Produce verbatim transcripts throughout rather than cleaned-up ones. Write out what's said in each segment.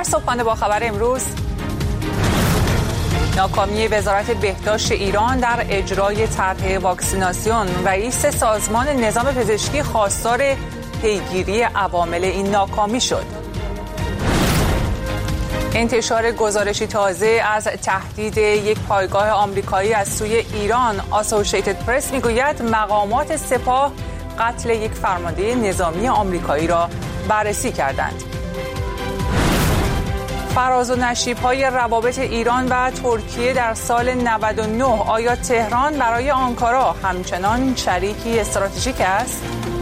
صبحانه با خبر امروز: ناکامی وزارت بهداشت ایران در اجرای طرح واکسیناسیون. رئیس سازمان نظام پزشکی خواستار پیگیری عوامل این ناکامی شد. انتشار گزارشی تازه از تهدید یک پایگاه آمریکایی از سوی ایران. اسوسییتد پرس میگوید مقامات سپاه قتل یک فرمانده نظامی آمریکایی را بررسی کردند. فراز و نشیب‌های روابط ایران و ترکیه در سال نود و نه. آیا تهران برای آنکارا همچنان شریکی استراتژیک است؟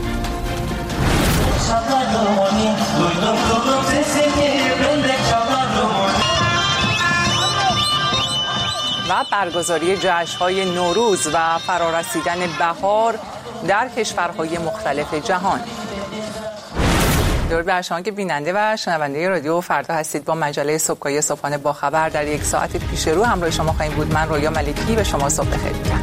و برگزاری جشن‌های نوروز و فرارسیدن بهار در کشورهای مختلف جهان. درود بر شما که بیننده و شنونده رادیو فردا هستید. با مجله صبحگاهی صبحانه با خبر در یک ساعت پیش رو همراه شما خواهیم بود. من رویا ملکی به شما صبح بخیر میگم.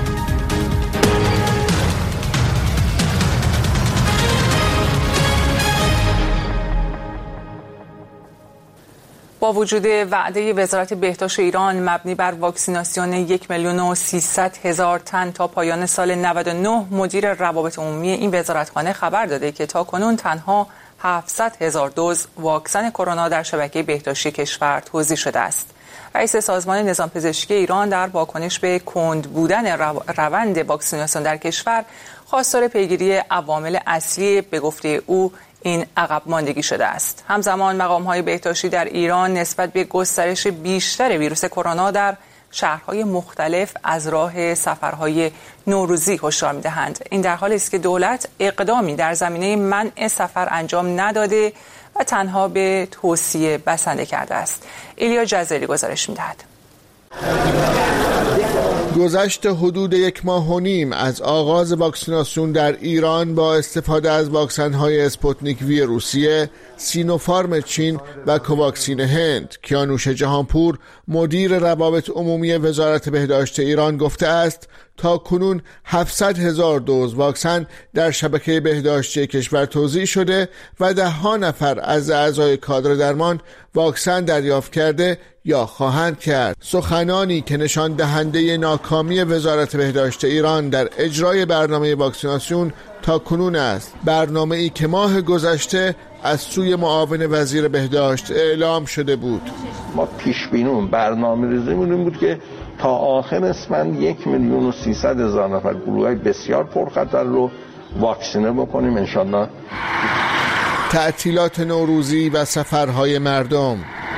با وجود وعده وزارت بهداشت ایران مبنی بر واکسیناسیون یک میلیون و سیصد هزار تن تا پایان سال نود و نه، مدیر روابط عمومی این وزارتخانه خبر داده که تاکنون تنها هفتصد هزار دوز واکسن کرونا در شبکه بهداشتی کشور توزیع شده است. رئیس سازمان نظام پزشکی ایران در واکنش به کند بودن روند واکسیناسیون در کشور خواستار پیگیری عوامل اصلی به گفته او این عقب ماندگی شده است. همزمان مقام‌های بهداشتی در ایران نسبت به گسترش بیشتر ویروس کرونا در شهرهای مختلف از راه سفرهای نوروزی هشدار می‌دهند. این در حالی است که دولت اقدامی در زمینه منع سفر انجام نداده و تنها به توصیه بسنده کرده است. ایلیا جزیلی گزارش می‌دهد. گذشت حدود یک ماه و نیم از آغاز واکسیناسیون در ایران با استفاده از واکسن‌های اسپوتنیک وی روسیه، سینوفارم چین و کوواکسین هند. کیانوش جهانپور مدیر روابط عمومی وزارت بهداشت ایران گفته است تا کنون هفتصد هزار دوز واکسن در شبکه بهداشتی کشور توزیع شده و ده ها نفر از اعضای کادر درمان واکسن دریافت کرده یا خواهند کرد. سخنانی که نشان دهنده ناکامی وزارت بهداشت ایران در اجرای برنامه واکسیناسیون تا کنون است. برنامه ای که ماه گذشته از سوی معاون وزیر بهداشت اعلام شده بود. ما پیش بینون برنامه ریزیمون این بود که تا آخر اسفند یک میلیون و سیصد هزار نفر گروه‌های بسیار پرخطر رو واکسینه بکنیم انشالله. تعطیلات نوروزی و سفرهای مردم.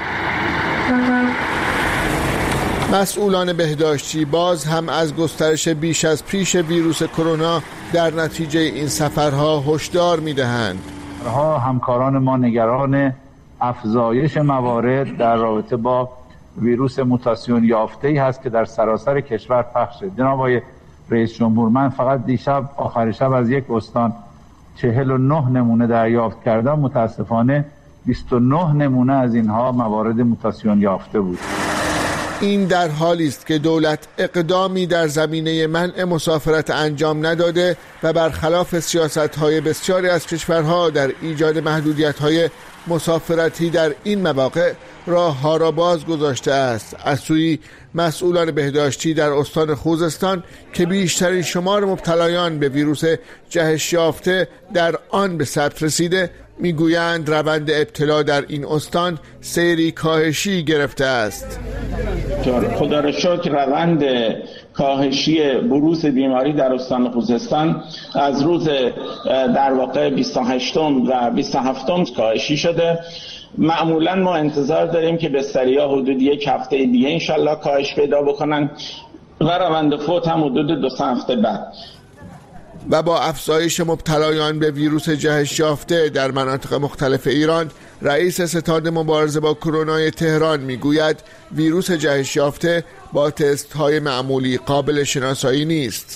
مسئولان بهداشتی باز هم از گسترش بیش از پیش ویروس کرونا در نتیجه این سفرها هشدار می‌دهند. همکاران ما نگران افزایش موارد در رابطه با ویروس موتاسیون یافته‌ای هست که در سراسر کشور پخش شده. جناب آقای رئیس جمهور، من فقط دیشب آخر شب از یک استان چهل و نه نمونه دریافت کردم. متاسفانه بیست و نه نمونه از اینها موارد موتاسیون یافته بود. این در حالی است که دولت اقدامی در زمینه منع مسافرت انجام نداده و برخلاف سیاست‌های بسیاری از کشورها در ایجاد محدودیت‌های مسافرتی در این مواقع راه‌ها را باز گذاشته است. از سوی مسئولان بهداشتی در استان خوزستان که بیشترین شمار مبتلایان به ویروس جهش یافته در آن به ثبت رسیده، میگویند روند ابتلا در این استان سیری کاهشی گرفته است. خدا را شکر روند کاهشی بروز بیماری در استان خوزستان از روز در واقع بیست و هشتم و بیست و هفتم کاهشی شده. معمولا ما انتظار داریم که بستری‌ها حدود یک هفته دیگه انشالله کاهش پیدا بکنن و روند فوت هم حدود دو سه هفته بعد. و با افزایش مبتلایان به ویروس جهش یافته در مناطق مختلف ایران، رئیس ستاد مبارزه با کرونا تهران میگوید ویروس جهش یافته با تست های معمولی قابل شناسایی نیست.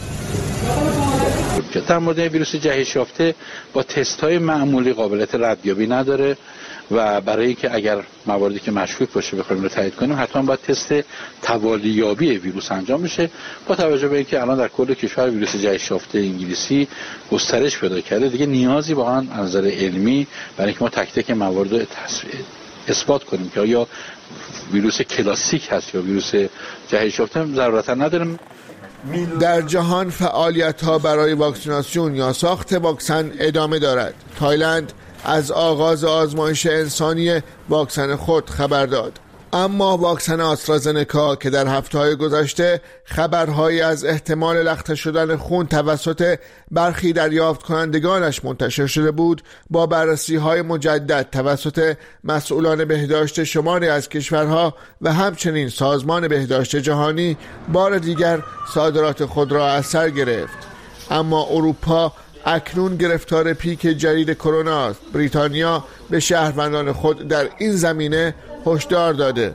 در مورد ویروس جهش یافته با تست های معمولی قابلیت ردیابی نداره و برای اینکه اگر مواردی که مشکوک باشه بخوایم رو تایید کنیم حتما باید تست توالیابی ویروس انجام بشه. با توجه به اینکه الان در کل کشور ویروس جهش یافته انگلیسی گسترش پیدا کرده، دیگه نیازی واقعا از نظر علمی برای اینکه ما تک تک موارد رو اثبات کنیم که آیا ویروس کلاسیک هست یا ویروس جهش یافته ضرورتا نداریم. در جهان فعالیت‌ها برای واکسیناسیون یا ساخت واکسن ادامه دارد. تایلند از آغاز آزمایش انسانی واکسن خود خبر داد، اما واکسن آسترازنکا که در هفته‌های گذشته خبرهایی از احتمال لخته شدن خون توسط برخی دریافت کنندگانش منتشر شده بود، با بررسی‌های مجدد توسط مسئولان بهداشت شماری از کشورها و همچنین سازمان بهداشت جهانی بار دیگر صادرات خود را از سر گرفت. اما اروپا اکنون گرفتار پیک جدید کرونا است. بریتانیا به شهروندان خود در این زمینه هشدار داده.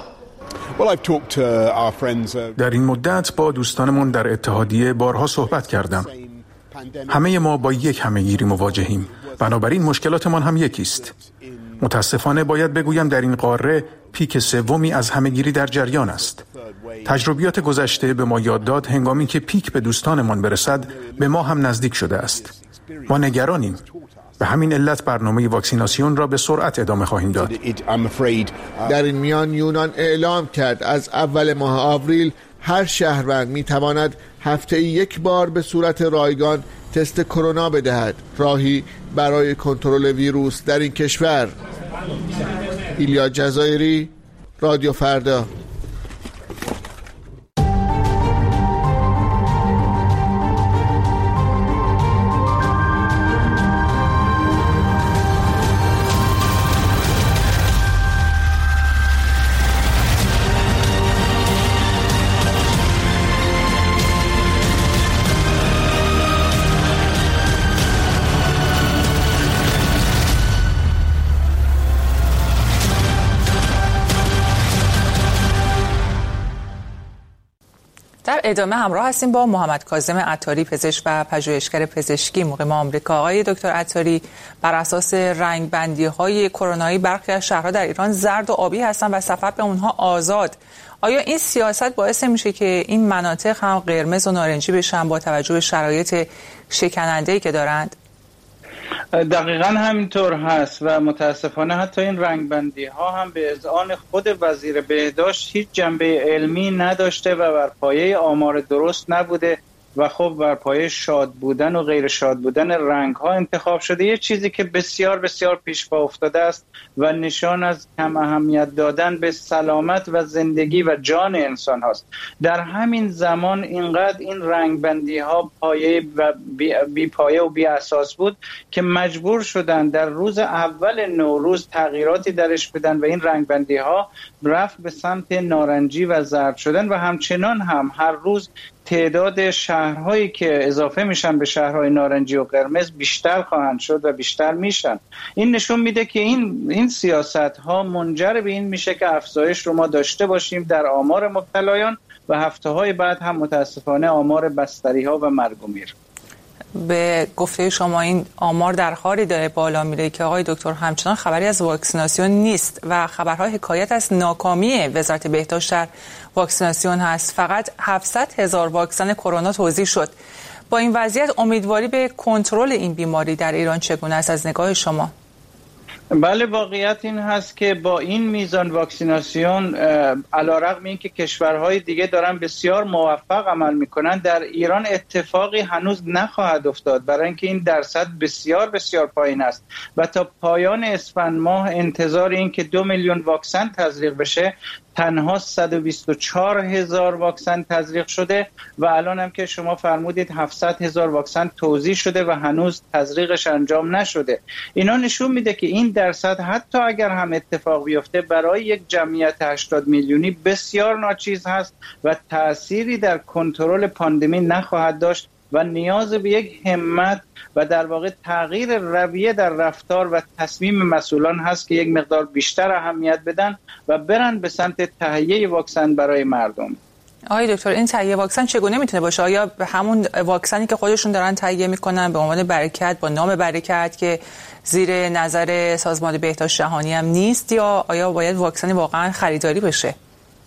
در این مدت با دوستانمون در اتحادیه بارها صحبت کردم. همه ما با یک همهگیری مواجهیم، بنابراین مشکلاتمان هم یکیست. متاسفانه باید بگویم در این قاره پیک سومی از همهگیری در جریان است. تجربیات گذشته به ما یاد داد هنگامی که پیک به دوستانمان برسد به ما هم نزدیک شده است. ما نگرانیم. به همین علت برنامه واکسیناسیون را به سرعت ادامه خواهیم داد. در این میان یونان اعلام کرد از اول ماه آوریل هر شهروند میتواند هفته یک بار به صورت رایگان تست کرونا بدهد، راهی برای کنترل ویروس در این کشور. ایلیا جزایری، رادیو فردا. در ادامه همراه هستیم با محمد کاظم عطاری، پزشک و پژوهشگر پزشکی مقیم آمریکا. آقای دکتر عطاری، بر اساس رنگبندی‌های کرونایی برخی از شهرها در ایران زرد و آبی هستند و سفر به اونها آزاد. آیا این سیاست باعث میشه که این مناطق هم قرمز و نارنجی بشن با توجه به شرایط شکننده‌ای که دارند؟ دقیقاً همینطور هست و متاسفانه حتی این رنگبندی ها هم به اذعان خود وزیر بهداشت هیچ جنبه علمی نداشته و بر پایه آمار درست نبوده و خب بر پایه شاد بودن و غیر شاد بودن رنگ ها انتخاب شده. یه چیزی که بسیار بسیار پیش پا افتاده است و نشان از کم اهمیت دادن به سلامت و زندگی و جان انسان هاست. در همین زمان اینقدر این رنگ بندی ها پایه و بی, بی پایه و بی اساس بود که مجبور شدن در روز اول نوروز تغییراتی درش بدن و این رنگ بندی ها رفت به سمت نارنجی و زرد شدن و همچنان هم هر روز تعداد شهرهایی که اضافه میشن به شهرهای نارنجی و قرمز بیشتر خواهند شد و بیشتر میشن. این نشون میده که این این سیاست ها منجر به این میشه که افزایش رو ما داشته باشیم در آمار مبتلایان و هفته های بعد هم متاسفانه آمار بستری ها و مرگ و میر. به گفته شما این آمار در حالی داره بالا میره که آقای دکتر همچنان خبری از واکسیناسیون نیست و خبرها حکایت از ناکامی وزارت بهداشت در واکسیناسیون هست. فقط هفتصد هزار واکسن کرونا توزیع شد. با این وضعیت امیدواری به کنترل این بیماری در ایران چگونه است از نگاه شما؟ بله، واقعیت این هست که با این میزان واکسیناسیون علیرغم اینکه کشورهای دیگه دارن بسیار موفق عمل میکنن، در ایران اتفاقی هنوز نخواهد افتاد برای اینکه این درصد بسیار بسیار پایین است و تا پایان اسفند ماه انتظار این که دو میلیون واکسن تزریق بشه تنها صد و بیست و چهار هزار واکسن تزریق شده و الان هم که شما فرمودید هفتصد هزار واکسن توزیع شده و هنوز تزریقش انجام نشده. اینا نشون میده که این درصد حتی اگر هم اتفاق بیفته برای یک جمعیت هشتاد میلیونی بسیار ناچیز هست و تأثیری در کنترل پاندمی نخواهد داشت و نیاز به یک همت و در واقع تغییر رویه در رفتار و تصمیم مسئولان هست که یک مقدار بیشتر اهمیت بدن و برن به سمت تهیه واکسن برای مردم. آقای دکتر، این تهیه واکسن چگونه میتونه باشه؟ آیا به همون واکسنی که خودشون دارن تهیه میکنن به عنوان برکت با نام برکت که زیر نظر سازمان بهداشت جهانی هم نیست، یا آیا باید واکسنی واقعا خریداری بشه؟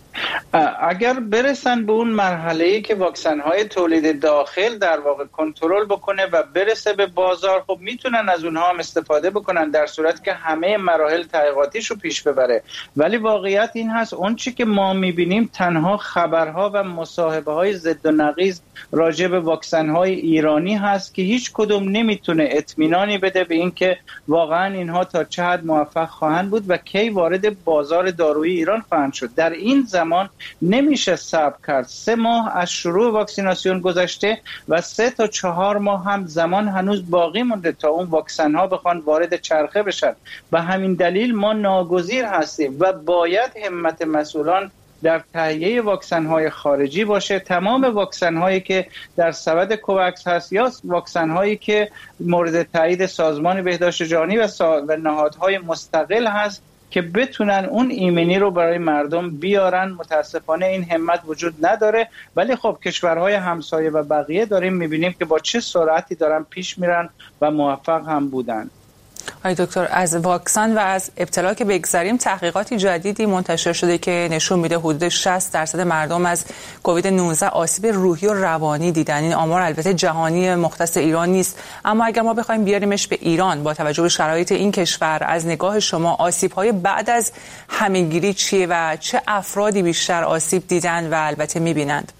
اگر برسن به اون مرحله‌ای که واکسن‌های تولید داخل در واقع کنترل بکنه و برسه به بازار، خب میتونن از اونها هم استفاده بکنن در صورتی که همه مراحل تحقیقاتیشو پیش ببره. ولی واقعیت این هست اون چی که ما میبینیم تنها خبرها و مصاحبه‌های ضد و نقیض راجع به واکسن‌های ایرانی هست که هیچ کدوم نمیتونه اطمینانی بده به این که واقعا اینها تا چه حد موفق خواهند بود و کی وارد بازار دارویی ایران خواهند شد. در این زمان نمیشه صبر کرد. سه ماه از شروع واکسیناسیون گذشته و سه تا چهار ماه هم زمان هنوز باقی مونده تا اون واکسن ها بخوان وارد چرخه بشن. به همین دلیل ما ناگزیر هستیم و باید همت مسئولان در تهیه واکسن های خارجی باشه. تمام واکسن هایی که در سبد کووکس هست یا واکسن هایی که مورد تایید سازمان بهداشت جهانی و, سا... و نهادهای مستقل هست که بتونن اون ایمنی رو برای مردم بیارن. متاسفانه این همت وجود نداره، ولی خب کشورهای همسایه و بقیه داریم میبینیم که با چه سرعتی دارن پیش میرن و موفق هم بودن. آقای دکتر، از واکسن و از ابتلا که بگذریم، تحقیقاتی جدیدی منتشر شده که نشون میده حدود شصت درصد مردم از کووید نوزده آسیب روحی و روانی دیدن. این آمار البته جهانی مختص ایران نیست، اما اگر ما بخوایم بیاریمش به ایران با توجه به شرایط این کشور، از نگاه شما آسیب‌های بعد از همه‌گیری چیه و چه افرادی بیشتر آسیب دیدن و البته می‌بینند؟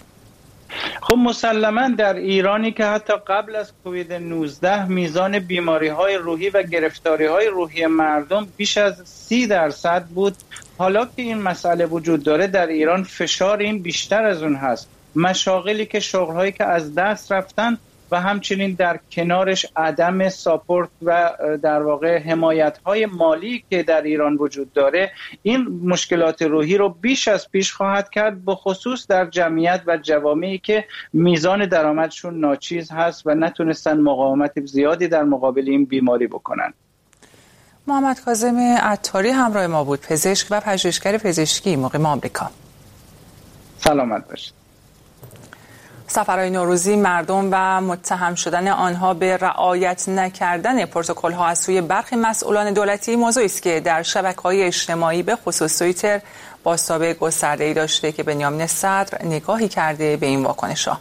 خب مسلما در ایرانی که حتی قبل از کووید نوزده میزان بیماری های روحی و گرفتاری های روحی مردم بیش از سی درصد بود، حالا که این مسئله وجود داره در ایران فشار این بیشتر از اون هست. مشاغلی که شغل هایی که از دست رفتن و همچنین در کنارش عدم ساپورت و در واقع حمایت‌های مالی که در ایران وجود داره، این مشکلات روحی رو بیش از پیش خواهد کرد، به خصوص در جمعیت و جوامعی که میزان درآمدشون ناچیز هست و نتونستن مقاومت زیادی در مقابل این بیماری بکنن. محمد کاظم عطاری همراه ما بود، پزشک و پژوهشگر پزشکی مقیم آمریکا. سلامت باشید. سفرهای نوروزی مردم و متهم شدن آنها به رعایت نکردن پروتکل‌ها از سوی برخی مسئولان دولتی موضوعی است که در شبکه‌های اجتماعی به خصوص توییتر بازتاب گسترده‌ای داشته که بنیامین صدر نگاهی کرده به این واکنش‌ها.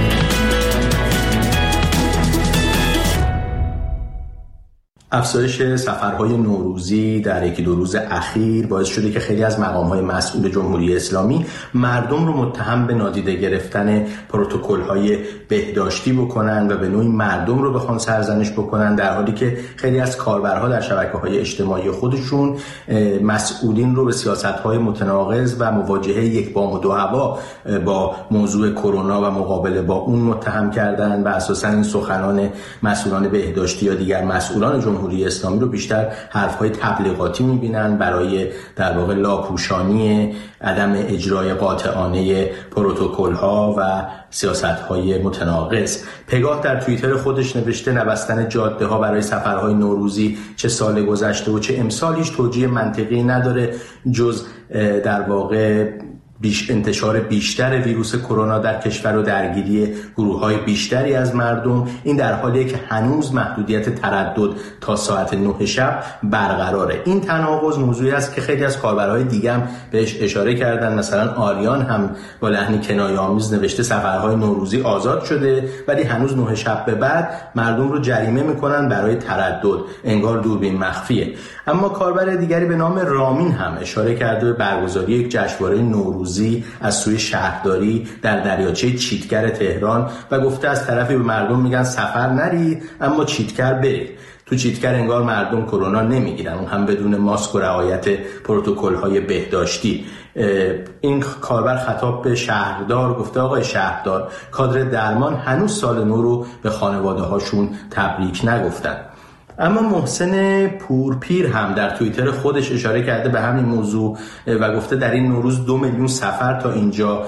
افزایش سفرهای نوروزی در یکی دو روز اخیر باعث شده که خیلی از مقام‌های مسئول جمهوری اسلامی مردم رو متهم به نادیده گرفتن پروتکل‌های بهداشتی بکنن و به نوعی مردم رو بخوان سرزنش بکنن، در حالی که خیلی از کاربرها در شبکه‌های اجتماعی خودشون مسئولین رو به سیاست‌های متناقض و مواجهه یک بام و دو هوا با موضوع کرونا و مقابله با اون متهم کردن و اساساً این سخنان مسئولان بهداشتی یا دیگر مسئولان جمهوری جمهوری اسلامی رو بیشتر حرف‌های تبلیغاتی می‌بینن برای در واقع لاپوشانی عدم اجرای قاطعانه پروتکل‌ها و سیاست‌های متناقض. پگاه در توییتر خودش نوشته نبستن جاده‌ها برای سفرهای نوروزی چه سال گذشته و چه امسالیش توجیه منطقی نداره جز در واقع بیش انتشار بیشتر ویروس کرونا در کشور و درگیری گروه‌های بیشتری از مردم. این در حالیه که هنوز محدودیت تردد تا ساعت نه شب برقراره. این تناقض موضوعی است که خیلی از کاربرهای دیگه هم بهش اشاره کردن. مثلا آریان هم با لحنی کنایه‌آمیز نوشته سفرهای نوروزی آزاد شده ولی هنوز نه شب به بعد مردم رو جریمه میکنن برای تردد، انگار دوربین مخفیه. اما کاربر دیگری به نام رامین هم اشاره کرده به برگزاری یک جشنواره نوروزی از سوی شهرداری در دریاچه چیتگر تهران و گفته از طرفی به مردم میگن سفر نرید اما چیتگر برید. تو چیتگر انگار مردم کرونا نمیگیرن، اون هم بدون ماسک و رعایت پروتکل‌های بهداشتی. این کاربر خطاب به شهردار گفته آقای شهردار، کادر درمان هنوز سال نو رو به خانواده هاشون تبریک نگفتن. اما محسن پورپیر هم در توییتر خودش اشاره کرده به همین موضوع و گفته در این نوروز دو میلیون سفر تا اینجا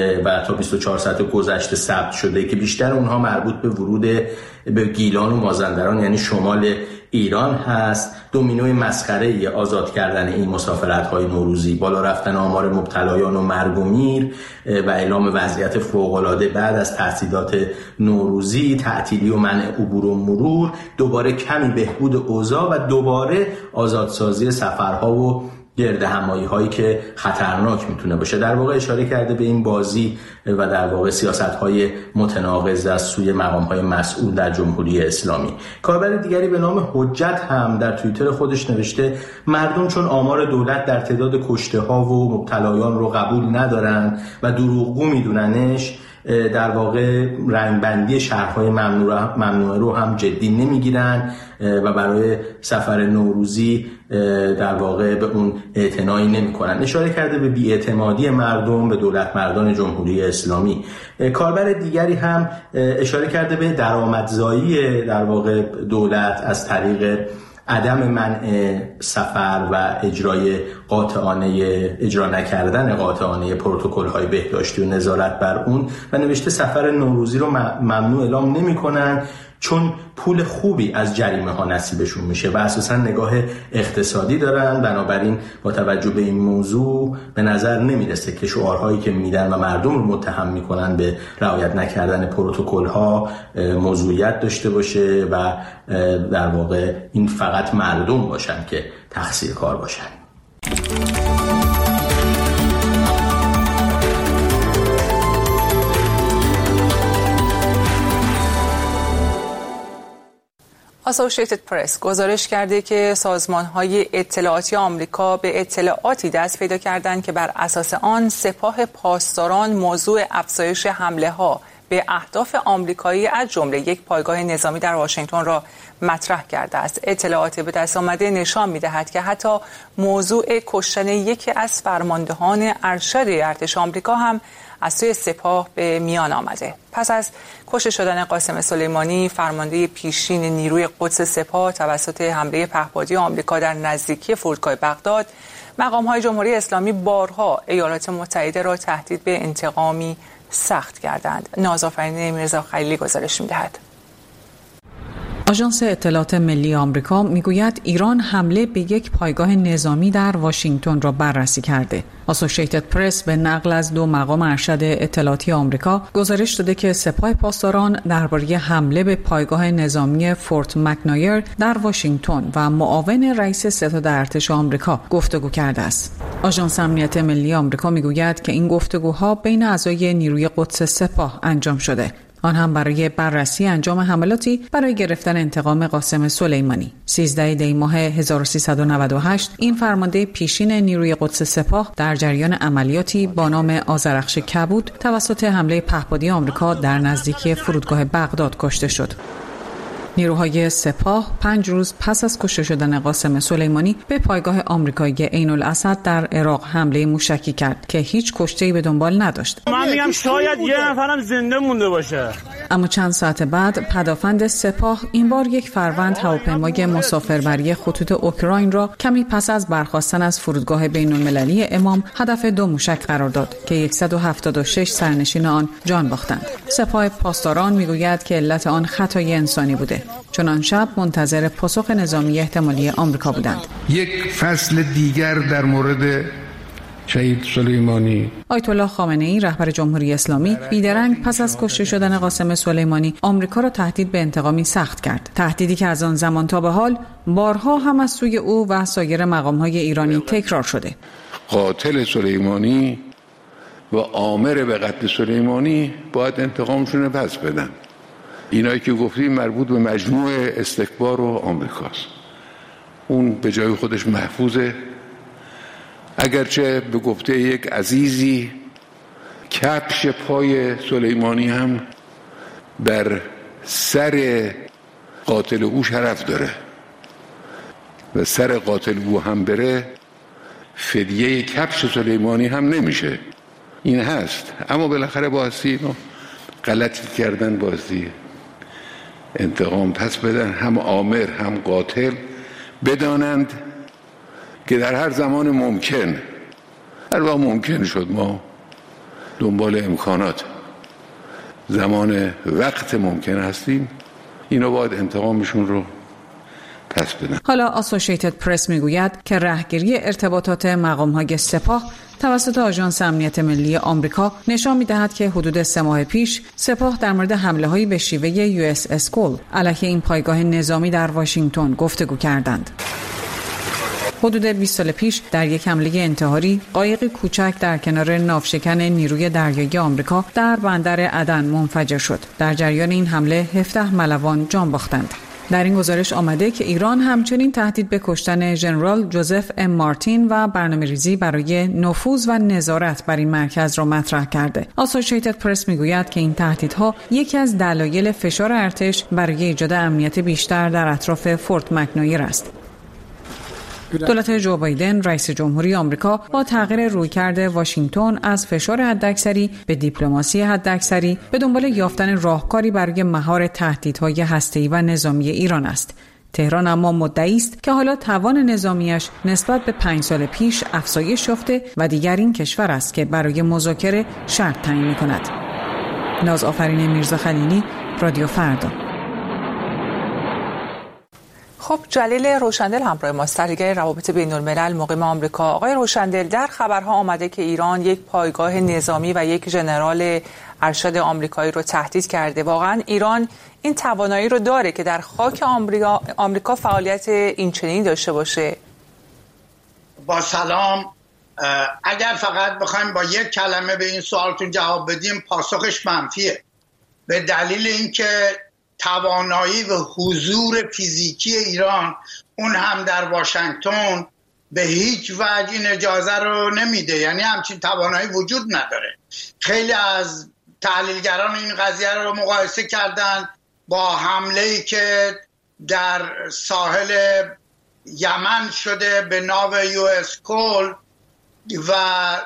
و تا بیست و چهار ساعت گذشته ثبت شده که بیشتر اونها مربوط به ورود به گیلان و مازندران یعنی شمال ایران هست. دومینوی مسخره آزاد کردن این مسافرت‌های نوروزی، بالا رفتن آمار مبتلایان و مرگ و میر و اعلام وضعیت فوق‌العاده بعد از تعطیلات نوروزی، تعطیلی و منع عبور و مرور، دوباره کمی بهبود اوضاع و دوباره آزادسازی سفرها و گردهمایی هایی که خطرناک میتونه باشه. در واقع اشاره کرده به این بازی و در واقع سیاست های متناقض از سوی مقام های مسئول در جمهوری اسلامی. کاربر دیگری به نام حجت هم در توییتر خودش نوشته مردم چون آمار دولت در تعداد کشته ها و مبتلایان رو قبول ندارن و دروغگو میدوننش، در واقع رنگبندی شهرهای ممنوعه رو هم جدی نمیگیرن و برای سفر نوروزی در واقع به اون اعتنایی نمیکنن. اشاره کرده به بی‌اعتمادی مردم به دولت مردان جمهوری اسلامی. کاربر دیگری هم اشاره کرده به درآمدزایی در واقع دولت از طریق عدم منع سفر و اجرای قاطعانه اجرا نکردن قاطعانه پروتکل‌های بهداشتی و نظارت بر اون و نوشته سفر نوروزی رو ممنوع اعلام نمی‌کنن چون پول خوبی از جریمه ها نصیبشون میشه و اساسا نگاه اقتصادی دارن. بنابراین با توجه به این موضوع به نظر نمیرسه که شعارهایی که میدن و مردم رو متهم میکنن به رعایت نکردن پروتکل ها موضوعیت داشته باشه و در واقع این فقط مردم باشن که تقصیرکار باشن. اسوسییتد پرس گزارش کرده که سازمان‌های اطلاعاتی آمریکا به اطلاعاتی دست پیدا کردند که بر اساس آن سپاه پاسداران موضوع افزایش حمله‌ها به اهداف آمریکایی از جمله یک پایگاه نظامی در واشنگتن را مطرح کرده است. اطلاعات به دست آمده نشان می‌دهد که حتی موضوع کشتن یکی از فرماندهان ارشد ارتش آمریکا هم از سوی سپاه به میان آمده. پس از کشته شدن قاسم سلیمانی، فرمانده پیشین نیروی قدس سپاه توسط حمله پهپادی آمریکا در نزدیکی فرودگاه بغداد، مقام‌های جمهوری اسلامی بارها ایالات متحده را تهدید به انتقامی سخت کردند. نازآفرین میرزا خلیلی گزارش می‌دهد. آژانس اطلاعات ملی آمریکا میگوید ایران حمله به یک پایگاه نظامی در واشنگتن را بررسی کرده. اسوسییتد پرس به نقل از دو مقام ارشد اطلاعاتی آمریکا گزارش داده که سپاه پاسداران درباره حمله به پایگاه نظامی فورت مکنایر در واشنگتن و معاون رئیس ستاد ارتش آمریکا گفتگو کرده است. آژانس امنیت ملی آمریکا میگوید که این گفتگوها بین اعضای نیروی قدس سپاه انجام شده، آن هم برای بررسی انجام حملاتی برای گرفتن انتقام قاسم سلیمانی. سیزده دی ماه هزار و سیصد و نود و هشت این فرمانده پیشین نیروی قدس سپاه در جریان عملیاتی با نام آذرخش کبود توسط حمله پهپادی آمریکا در نزدیکی فرودگاه بغداد کشته شد. نیروهای سپاه پنج روز پس از کشته شدن قاسم سلیمانی به پایگاه آمریکایی عین الاسد در عراق حمله موشکی کرد که هیچ کشته‌ای به دنبال نداشت. من میگم شاید یه نفرم زنده مونده باشه. اما چند ساعت بعد پدافند سپاه این بار یک فروند هواپیمای مسافربری خطوط اوکراین را کمی پس از برخاستن از فرودگاه بین‌المللی امام هدف دو موشک قرار داد که صد و هفتاد و شش سرنشین آن جان باختند. سپاه پاسداران میگوید که علت آن خطای انسانی بوده، چون آن شب منتظر پاسخ نظامی احتمالی آمریکا بودند. یک فصل دیگر در مورد شهید سلیمانی. آیت الله خامنه ای رهبر جمهوری اسلامی بیدرنگ پس از کشته شدن قاسم سلیمانی آمریکا را تهدید به انتقامی سخت کرد، تهدیدی که از آن زمان تا به حال بارها هم از سوی او و سایر مقام‌های ایرانی تکرار شده. قاتل سلیمانی و آمر به قتل سلیمانی باید انتقامشون پس بدن. اینایی که گفتیم مربوط به مجموع استکبار و آمریکاست. اون به جای خودش محفوظه، اگرچه به گفته یک عزیزی کفش پای سلیمانی هم بر سر قاتل او شرف داره و سر قاتل او هم بره فدیه کفش سلیمانی هم نمیشه. این هست، اما بالاخره باستی اینو غلطی کردن، باستی انتقام پس بدن، هم آمر هم قاتل بدانند که در هر زمان ممکن، هر وقت ممکن شد ما دنبال امکانات زمان وقت ممکن هستیم، اینا باید انتقامشون رو پس بدن. حالا اسوسییتد پرس میگوید که رهگیری ارتباطات مقام‌های سپاه توسط آژانس امنیت ملی آمریکا نشان می‌دهد که حدود سه ماه پیش سپاه در مورد حمله‌هایی به شیوه یو اس اسکول علیه این پایگاه نظامی در واشنگتن گفتگو کردند. حدود بیست سال پیش در یک حمله انتحاری قایق کوچک در کنار ناوشکن نیروی دریایی آمریکا در بندر عدن منفجر شد. در جریان این حمله هفده ملوان جان باختند. در این گزارش آمده که ایران همچنین تهدید به کشتن ژنرال جوزف ام مارتین و برنامه‌ریزی برای نفوذ و نظارت بر این مرکز را مطرح کرده. آسوشییتد پرس میگوید که این تهدیدها یکی از دلایل فشار ارتش برای ایجاد امنیت بیشتر در اطراف فورت مکنایر است. دولت جو بایدن رئیس جمهوری آمریکا با تغییر رویکرد واشنگتن از فشار حداکثری به دیپلماسی حداکثری به دنبال یافتن راهکاری برای مهار تهدیدهای هسته‌ای و نظامی ایران است. تهران اما مدعی است که حالا توان نظامیش نسبت به پنج سال پیش افزایش یافته و دیگر این کشور است که برای مذاکره شرط تعیین می‌کند. ناز آفرین میرزا خلیلی، رادیو فردا. خب جلیل روشندل همراه ماست، تحلیلگر روابط بین الملل مقیم آمریکا. آقای روشندل، در خبرها آمده که ایران یک پایگاه نظامی و یک ژنرال ارشد آمریکایی رو تهدید کرده. واقعا ایران این توانایی رو داره که در خاک آمریکا, آمریکا فعالیت اینچنینی داشته باشه؟ با سلام، اگر فقط بخوایم با یک کلمه به این سوالتون جواب بدیم پاسخش منفیه، به دلیل اینکه توانایی و حضور فیزیکی ایران اون هم در واشنگتن به هیچ وجه این اجازه رو نمیده، یعنی همچین توانایی وجود نداره. خیلی از تحلیلگران این قضیه رو مقایسه کردن با حمله‌ای که در ساحل یمن شده به ناو یو اس کول و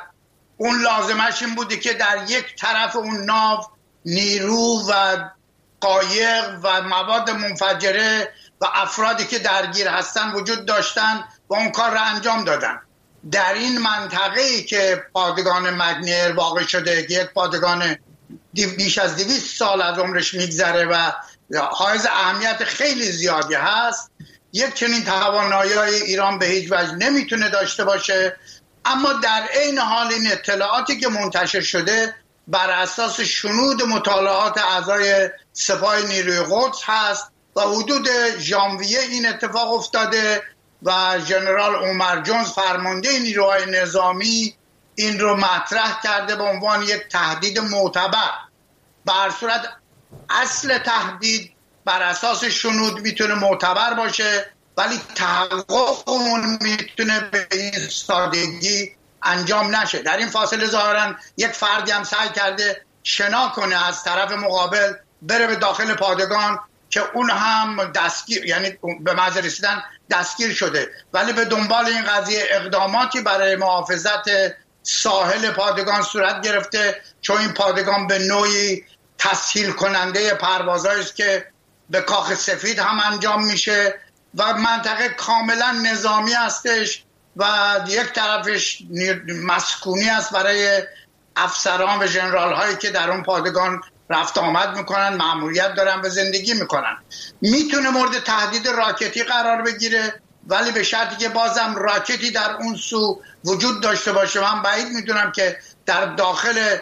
اون لازمش این بوده که در یک طرف اون ناو نیرو و قایق و مواد منفجره و افرادی که درگیر هستن وجود داشتن و اون کار را انجام دادن. در این منطقه‌ای که پادگان مگنیر واقع شده، یک پادگان بیش از دویست سال از عمرش میگذره و حائز اهمیت خیلی زیادی هست، یک چنین توانایی ایران به هیچ وجه نمیتونه داشته باشه. اما در عین حال این اطلاعاتی که منتشر شده بر اساس شنود مطالعات اعضای سپاه نیروی قدس هست و حدود ژانویه این اتفاق افتاده و ژنرال عمر جونز فرمانده نیروهای نظامی این رو مطرح کرده به عنوان یک تهدید معتبر. به هر صورت اصل تهدید بر اساس شنود میتونه معتبر باشه، ولی تحقق اون میتونه به این سادگی انجام نشه. در این فاصله ظاهرا یک فردی هم سعی کرده شنا کنه از طرف مقابل بره به داخل پادگان که اون هم دستگیر، یعنی به محض رسیدن دستگیر شده، ولی به دنبال این قضیه اقداماتی برای محافظت ساحل پادگان صورت گرفته، چون این پادگان به نوعی تسهیل کننده پروازهایی است که به کاخ سفید هم انجام میشه و منطقه کاملا نظامی هستش و یک طرفش مسکونی است برای افسران و ژنرال هایی که در اون پادگان رفت آمد میکنن، مأموریت دارن و زندگی میکنن. میتونه مورد تهدید راکتی قرار بگیره، ولی به شرطی که بازم راکتی در اون سو وجود داشته باشه. من بعید میدونم که در داخل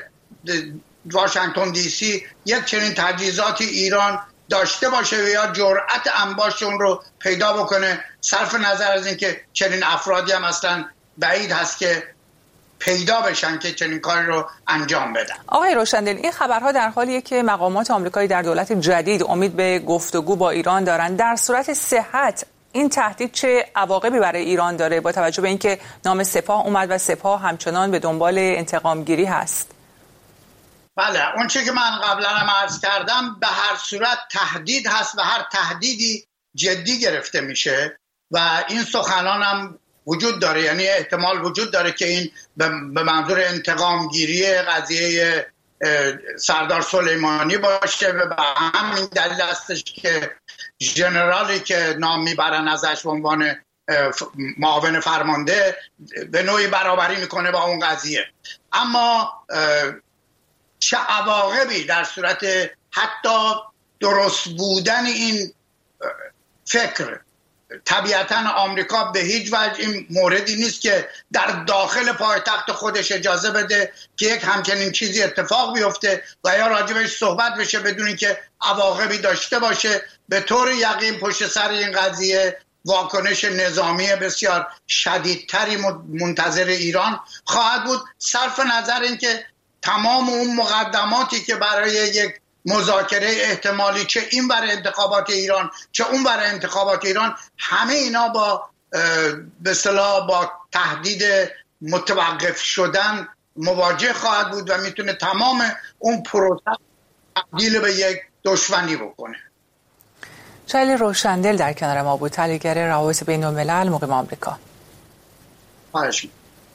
واشنگتن دی سی یک چنین تجهیزاتی ایران داشته باشه و یا جرأت انباش اون رو پیدا بکنه، صرف نظر از اینکه چنین افرادی هم اصلا بعید هست که پیدا بشن که چنین کاری رو انجام بدن. آقای روشندل، این خبرها در حالیه که مقامات آمریکایی در دولت جدید امید به گفتگو با ایران دارن. در صورت صحت این تهدید چه عواقبی برای ایران داره با توجه به اینکه نام سپاه اومد و سپاه همچنان به دنبال انتقام گیری هست؟ بله، اون چیزی که من قبلا هم عرض کردم، به هر صورت تهدید هست و هر تهدیدی جدی گرفته میشه و این سخنان هم وجود داره، یعنی احتمال وجود داره که این به منظور انتقام گیری قضیه سردار سلیمانی باشه و به همین دلیل هستش که ژنرالی که نام میبرن ازش به عنوان معاون فرمانده به نوعی برابری میکنه با اون قضیه. اما چه عواقبی در صورت حتی درست بودن این فکر، طبیعتاً آمریکا به هیچ وجه این موردی نیست که در داخل پایتخت خودش اجازه بده که یک همچنین چیزی اتفاق بیفته و یا راجبش صحبت بشه بدون اینکه عواقبی داشته باشه. به طور یقین پشت سر این قضیه واکنش نظامی بسیار شدیدتری منتظر ایران خواهد بود، صرف نظر اینکه تمام اون مقدماتی که برای یک مذاکره احتمالی چه این برای انتخابات ایران چه اون برای انتخابات ایران، همه اینا با به اصطلاح با تهدید متوقف شدن مواجه خواهد بود و میتونه تمام اون پروسه تبدیل به یک دشمنی بکنه. شایل روشندل در کنار ما بود، تحلیلگر روابط بین الملل مقیم آمریکا. خواهش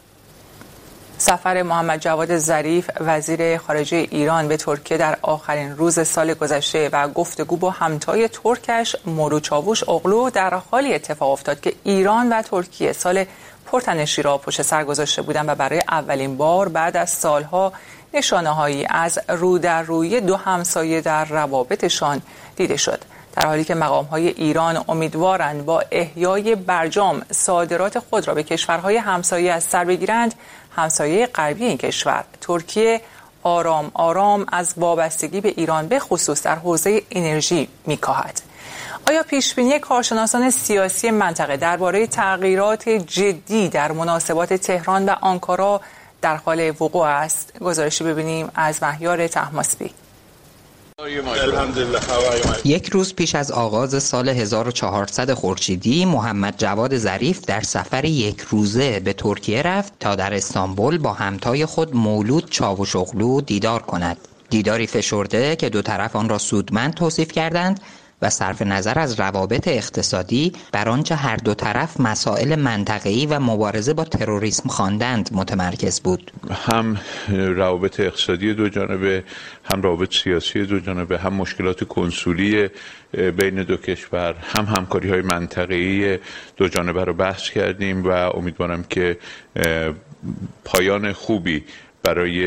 سفر محمد جواد ظریف وزیر خارجه ایران به ترکیه در آخرین روز سال گذشته و گفتگو با همتای ترکش مورو چاووش اغلو در حالی اتفاق افتاد که ایران و ترکیه سال پرتنشی را پشت سر گذاشته بودند و برای اولین بار بعد از سالها نشانه‌هایی از رو در روی دو همسایه در روابطشان دیده شد. در حالی که مقام‌های ایران امیدوارند با احیای برجام صادرات خود را به کشورهای همسایه از سر بگیرند، همسایه غربی این کشور ترکیه آرام آرام از وابستگی به ایران به خصوص در حوزه انرژی می‌کاهد. آیا پیشبینی کارشناسان سیاسی منطقه درباره تغییرات جدی در مناسبات تهران و آنکارا در حال وقوع است؟ گزارشی ببینیم از مهیار طهماسبی. یک روز پیش از آغاز سال هزار و چهارصد خورشیدی، محمد جواد ظریف در سفر یک روزه به ترکیه رفت تا در استانبول با همتای خود مولود چاوشوغلو دیدار کند. دیداری فشرده که دو طرف آن را سودمند توصیف کردند و صرف نظر از روابط اقتصادی بر آنچه هر دو طرف مسائل منطقه‌ای و مبارزه با تروریسم خواندند متمرکز بود. هم روابط اقتصادی دو جانبه، هم روابط سیاسی دو جانبه، هم مشکلات کنسولی بین دو کشور، هم همکاری‌های منطقه‌ای دو جانبه رو بحث کردیم و امیدوارم که پایان خوبی برای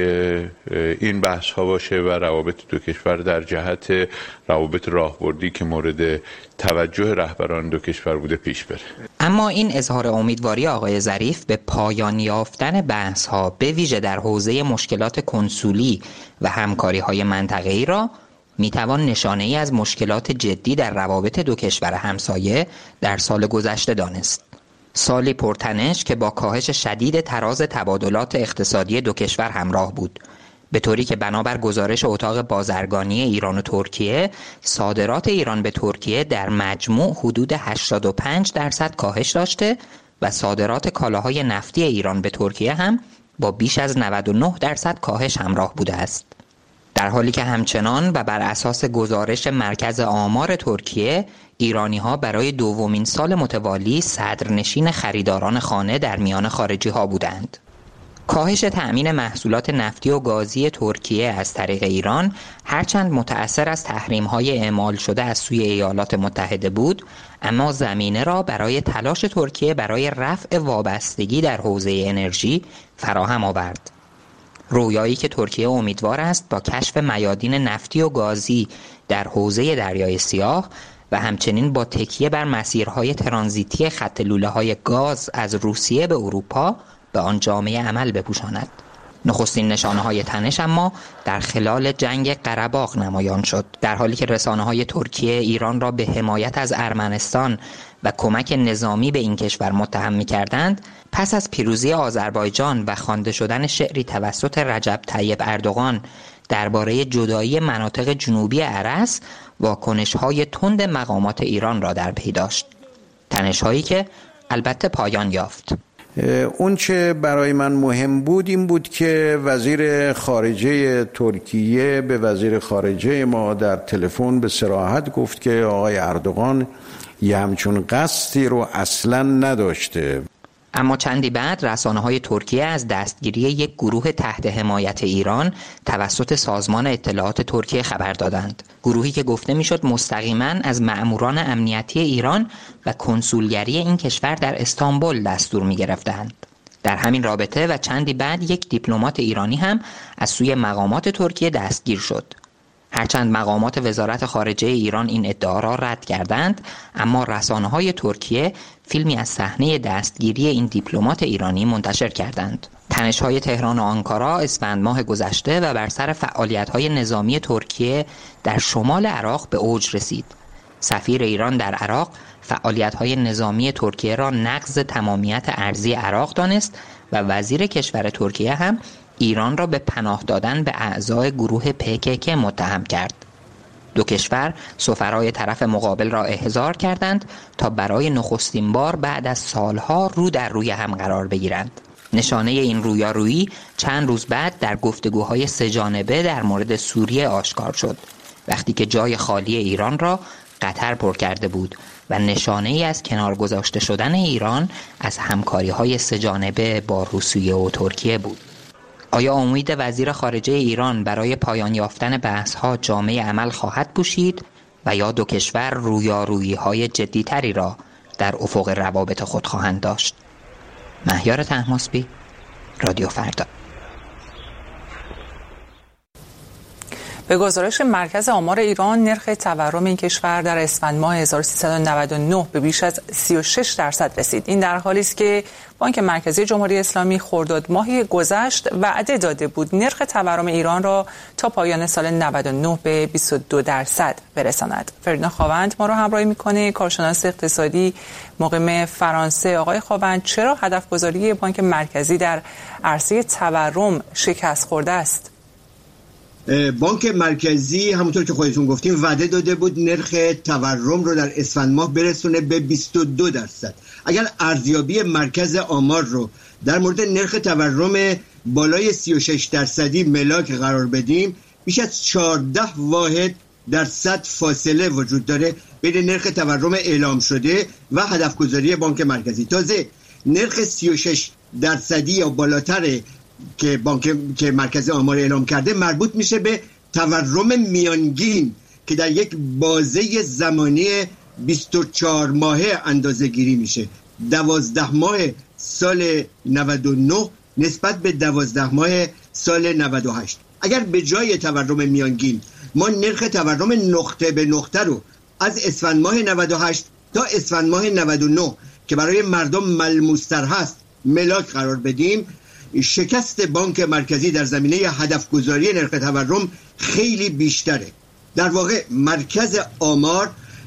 این بحث ها باشه و روابط دو کشور در جهت روابط راهبردی که مورد توجه رهبران دو کشور بوده پیش بره. اما این اظهار امیدواری آقای ظریف به پایان یافتن بحث ها به ویژه در حوزه مشکلات کنسولی و همکاری های منطقه‌ای را میتوان نشانه ای از مشکلات جدی در روابط دو کشور همسایه در سال گذشته دانست. سالی پرتنش که با کاهش شدید تراز تبادلات اقتصادی دو کشور همراه بود، به طوری که بنابر گزارش اتاق بازرگانی ایران و ترکیه، صادرات ایران به ترکیه در مجموع حدود هشتاد و پنج درصد کاهش داشته و صادرات کالاهای نفتی ایران به ترکیه هم با بیش از نود و نه درصد کاهش همراه بوده است. در حالی که همچنان و بر اساس گزارش مرکز آمار ترکیه، ایرانی‌ها برای دومین سال متوالی صدرنشین خریداران خانه در میان خارجی‌ها بودند. کاهش تأمین محصولات نفتی و گازی ترکیه از طریق ایران هرچند متأثر از تحریم‌های اعمال شده از سوی ایالات متحده بود، اما زمینه را برای تلاش ترکیه برای رفع وابستگی در حوزه انرژی فراهم آورد. رویایی که ترکیه امیدوار است با کشف میادین نفتی و گازی در حوزه دریای سیاه و همچنین با تکیه بر مسیرهای ترانزیتی خط لوله‌های گاز از روسیه به اروپا به آن جامعه عمل بپوشاند. نخستین نشانه‌های تنش اما در خلال جنگ قره‌باغ نمایان شد، در حالی که رسانه‌های ترکیه ایران را به حمایت از ارمنستان و کمک نظامی به این کشور متهم می‌کردند. پس از پیروزی آذربایجان و خوانده شدن شعری توسط رجب طیب اردوغان درباره جدایی مناطق جنوبی ارس، واکنش‌های تند مقامات ایران را در پی داشت. تنش‌هایی که البته پایان یافت. اون چه برای من مهم بود این بود که وزیر خارجه ترکیه به وزیر خارجه ما در تلفن به صراحت گفت که آقای اردوغان یه همچون قصدی رو اصلاً نداشته. اما چندی بعد رسانه‌های ترکیه از دستگیری یک گروه تحت حمایت ایران توسط سازمان اطلاعات ترکیه خبر دادند. گروهی که گفته میشد مستقیما از مأموران امنیتی ایران و کنسولگری این کشور در استانبول دستور می‌گرفتند. در همین رابطه و چندی بعد یک دیپلمات ایرانی هم از سوی مقامات ترکیه دستگیر شد. هرچند مقامات وزارت خارجه ایران این ادعا را رد کردند، اما رسانه‌های ترکیه فیلمی از صحنه دستگیری این دیپلمات ایرانی منتشر کردند. تنش‌های تهران و آنکارا اسفند ماه گذشته و بر سر فعالیت‌های نظامی ترکیه در شمال عراق به اوج رسید. سفیر ایران در عراق فعالیت‌های نظامی ترکیه را نقض تمامیت ارضی عراق دانست و وزیر کشور ترکیه هم ایران را به پناه دادن به اعضای گروه پیکیک متهم کرد. دو کشور سفرای طرف مقابل را احضار کردند تا برای نخستین بار بعد از سالها رو در روی هم قرار بگیرند. نشانه این رویارویی چند روز بعد در گفتگوهای سه‌جانبه در مورد سوریه آشکار شد، وقتی که جای خالی ایران را قطر پر کرده بود و نشانه ای از کنار گذاشته شدن ایران از همکاری‌های سه‌جانبه با روسیه و ترکیه بود. آیا امید وزیر خارجه ایران برای پایان یافتن بحث‌ها جامه عمل خواهد پوشید و یا دو کشور رویارویی‌های جدی‌تری را در افق روابط خود خواهند داشت؟ مهیار طهماسبی، رادیو فردا. به گزارش مرکز آمار ایران، نرخ تورم این کشور در اسفند ماه هزار و سیصد و نود و نه به بیش از سی و شش درصد رسید. این در حالی است که بانک مرکزی جمهوری اسلامی خرداد ماه گذشت وعده داده بود نرخ تورم ایران را تا پایان سال نود و نه به بیست و دو درصد برساند. فریدون خاوند ما را همراهی می‌کنه، کارشناس اقتصادی مقیم فرانسه. آقای خاوند، چرا هدف گذاری بانک مرکزی در عرصه تورم شکست خورده است؟ بانک مرکزی همونطور که خودتون گفتیم وعده داده بود نرخ تورم رو در اسفند ماه برسونه به بیست و دو درصد. اگر ارزیابی مرکز آمار رو در مورد نرخ تورم بالای سی و شش درصدی ملاک قرار بدیم، بیش از چهارده واحد درصد فاصله وجود داره بین نرخ تورم اعلام شده و هدف گذاری بانک مرکزی. تازه نرخ سی و شش درصدی یا بالاتر که بانک که مرکز آمار اعلام کرده مربوط میشه به تورم میانگین که در یک بازه زمانی بیست و چهار ماهه اندازه گیری میشه. دوازده ماه سال نود و نه نسبت به دوازده ماه سال نود و هشت. اگر به جای تورم میانگین ما نرخ تورم نقطه به نقطه رو از اسفند ماه نود و هشت تا اسفند ماه نود و نه که برای مردم ملموس‌تر هست ملاک قرار بدیم، شکست بانک مرکزی در زمینه هدف گذاری نرخ تورم خیلی بیشتره. در واقع مرکز آمار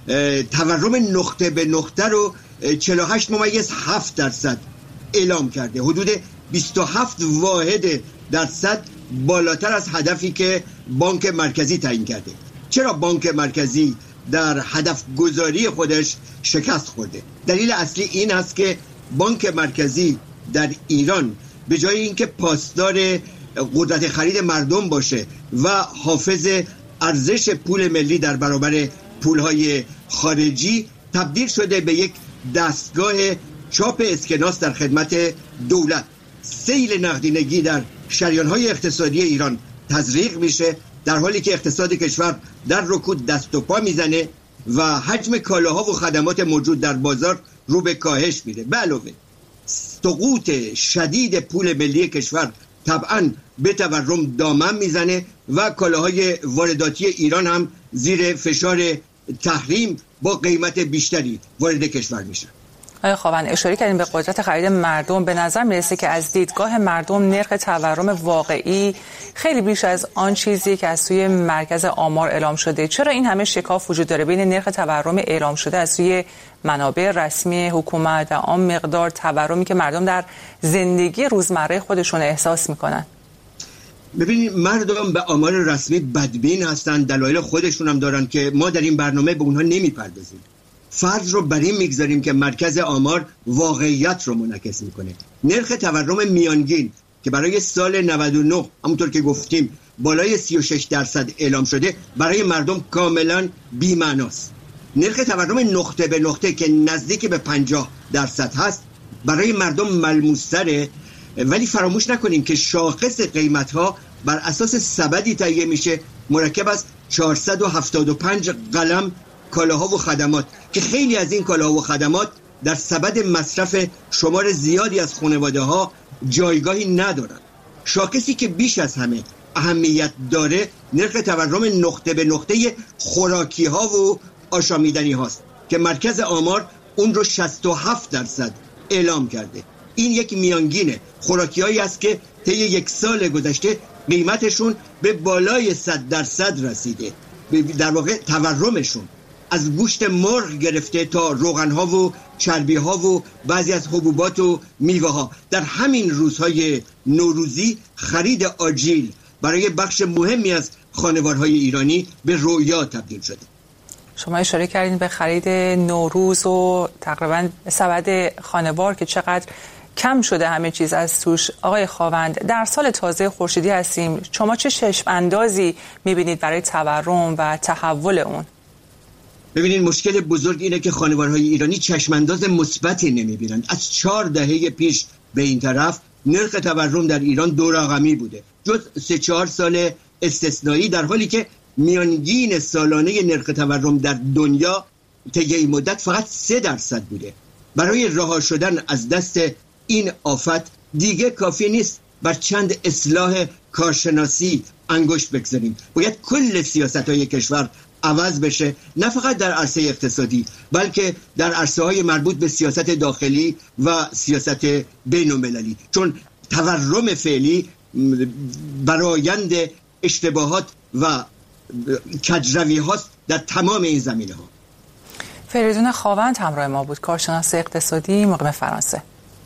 تورم نقطه به نقطه رو چهل و هشت ممیز هفت درصد اعلام کرده، حدود بیست و هفت واحد درصد بالاتر از هدفی که بانک مرکزی تعیین کرده. چرا بانک مرکزی در هدف گذاری خودش شکست خورده؟ دلیل اصلی این است که بانک مرکزی در ایران به جای اینکه پاسدار قدرت خرید مردم باشه و حافظ ارزش پول ملی در برابر پولهای خارجی، تبدیل شده به یک دستگاه چاپ اسکناس در خدمت دولت. سیل نقدینگی در شریانهای اقتصادی ایران تزریق میشه در حالی که اقتصاد کشور در رکود دست و پا میزنه و حجم کالاها و خدمات موجود در بازار رو به کاهش میره. به علاوه سقوط شدید پول ملی کشور طبعاً به تورم دامن میزنه و کالاهای وارداتی ایران هم زیر فشار تحریم با قیمت بیشتری وارد کشور میشه. آقای خاوند، اشاره کردیم به قدرت خرید مردم. به نظر میرسه که از دیدگاه مردم نرخ تورم واقعی خیلی بیش از آن چیزی که از سوی مرکز آمار اعلام شده. چرا این همه شکاف وجود داره بین نرخ تورم اعلام شده از سوی منابع رسمی حکومت و آن مقدار تورمی که مردم در زندگی روزمره خودشون احساس میکنن؟ ببینید، مردم به آمار رسمی بدبین هستن، دلایل خودشون هم دارن که ما در این برنامه به اونها نمیپردازیم. فرض رو بر این میگذاریم که مرکز آمار واقعیت رو منعکس میکنه. نرخ تورم میانگین که برای سال نود و نه همونطور که گفتیم بالای سی و شش درصد اعلام شده، برای مردم کاملا بی‌معناست. نرخ تورم نقطه به نقطه که نزدیک به پنجاه درصد هست برای مردم ملموس‌تره، ولی فراموش نکنیم که شاخص قیمت‌ها بر اساس سبدی تهیه میشه مرکب از چهارصد و هفتاد و پنج قلم کالاها و خدمات که خیلی از این کالاها و خدمات در سبد مصرف شمار زیادی از خانواده‌ها جایگاهی ندارند. شاخصی که بیش از همه اهمیت داره نرخ تورم نقطه به نقطه خوراکی‌ها و آشامیدنی هاست که مرکز آمار اون رو شصت و هفت درصد اعلام کرده. این یک میانگینه خوراکی‌هایی است که طی یک سال گذشته قیمتشون به بالای صد درصد رسیده. در واقع تورمشون از گوشت مرغ گرفته تا روغن‌ها و چربی‌ها و بعضی از حبوبات و میوه‌ها. در همین روزهای نوروزی خرید آجیل برای بخش مهمی از خانوارهای ایرانی به رویا تبدیل شده. شما اشاره کردین به خرید نوروز و تقریبا سبد خانوار که چقدر کم شده همه چیز از توش. آقای خاوند، در سال تازه خورشیدی هستیم، شما چه چشم اندازی می‌بینید برای تورم و تحول اون؟ ببینید مشکل بزرگ اینه که خانوارهای ایرانی چشمانداز مثبتی نمی‌بینند. از چهار دهه پیش به این طرف نرخ تورم در ایران دو رقمی بوده، جز سه چهار سال استثنایی، در حالی که میانگین سالانه نرخ تورم در دنیا طی این مدت فقط سه درصد بوده. برای رها شدن از دست این آفت دیگه کافی نیست بر چند اصلاح کارشناسی انگشت بگذاریم. باید کل سیاست‌های کشور عوض بشه، نه فقط در عرصه اقتصادی بلکه در عرصه‌های مربوط به سیاست داخلی و سیاست بین‌المللی، چون تورم فعلی برآیند اشتباهات و کجروی هاست در تمام این زمینه ها. فریدون خاوند همراه ما بود، کارشناس اقتصادی مقیم فرانسه.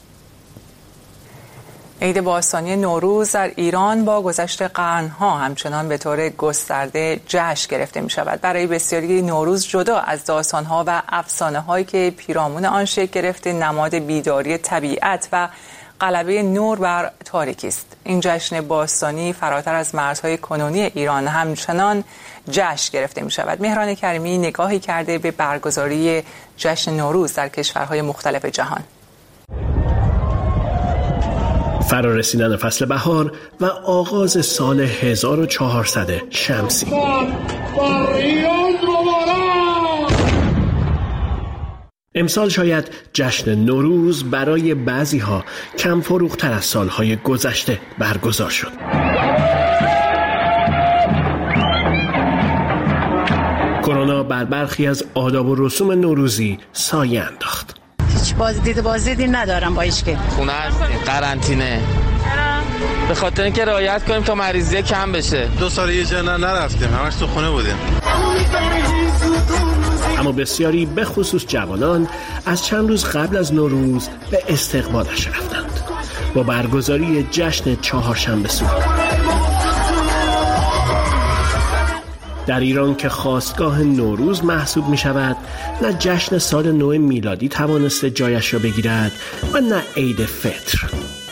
عید باستانی نوروز در ایران با گذشت قرنها همچنان به طور گسترده جشن گرفته می شود. برای بسیاری نوروز جدا از داستانها و افسانه هایی که پیرامون آن شکل گرفته نماد بیداری طبیعت و غلبه نور بر تاریکی است. این جشن باستانی فراتر از مرزهای کنونی ایران همچنان جشن گرفته می شود. مهران کریمی نگاهی کرده به برگزاری جشن نوروز در کشورهای مختلف جهان. فرارسیدن فصل بهار و آغاز سال هزار و چهارصد شمسی. امسال شاید جشن نوروز برای بعضی‌ها کم فروختر از سالهای گذشته برگزار شد. کرونا بر برخی از آداب و رسوم نوروزی سایه انداخت. هیچ بازدید بازدیدی ندارم با هیچ که. خونه قرنطینه. به خاطر اینکه رعایت کنیم تا مریضی کم بشه. دو سال یه جا نرفتیم، همش تو خونه بودیم. اما بسیاری به خصوص جوانان از چند روز قبل از نوروز به استقبالش رفتند با برگزاری جشن چهارشنبه سوری. در ایران که خاستگاه نوروز محسوب می شود، نه جشن سال نو میلادی توانسته جایش را بگیرد و نه عید فطر.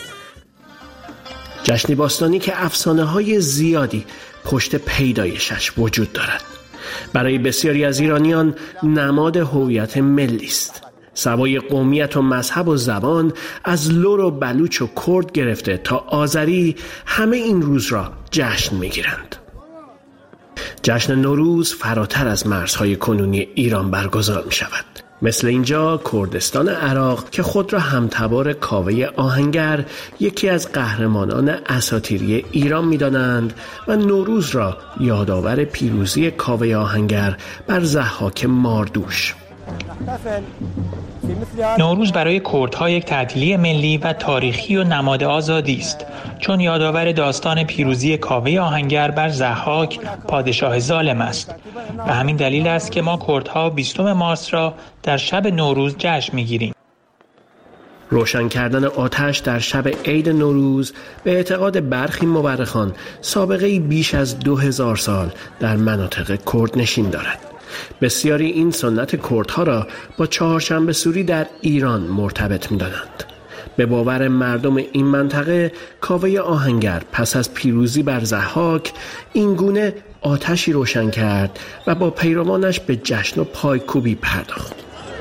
جشن باستانی که افسانه های زیادی پشت پیدایشش وجود دارد. برای بسیاری از ایرانیان نماد هویت ملی است. سوای قومیت و مذهب و زبان، از لر و بلوچ و کرد گرفته تا آذری، همه این روز را جشن می‌گیرند. جشن نوروز فراتر از مرزهای کنونی ایران برگزار می‌شود. مثل اینجا کردستان عراق که خود را همتبار کاوه آهنگر، یکی از قهرمانان اساطیری ایران می‌دانند و نوروز را یادآور پیروزی کاوه آهنگر بر ضحاک ماردوش. نوروز برای کردها یک تعطیلی ملی و تاریخی و نماد آزادی است، چون یادآور داستان پیروزی کاوه آهنگر بر ضحاک پادشاه ظالم است. و همین دلیل است که ما کردها بیستم مارس را در شب نوروز جشن می‌گیریم. روشن کردن آتش در شب عید نوروز به اعتقاد برخی مورخان سابقه‌ای بیش از دو هزار سال در مناطق کرد نشین دارد. بسیاری این سنت کردها را با چهارشنبه سوری در ایران مرتبط می‌دانند. به باور مردم این منطقه، کاوه آهنگر پس از پیروزی بر ضحاک این گونه آتشی روشن کرد و با پیروانش به جشن و پایکوبی پرداخت.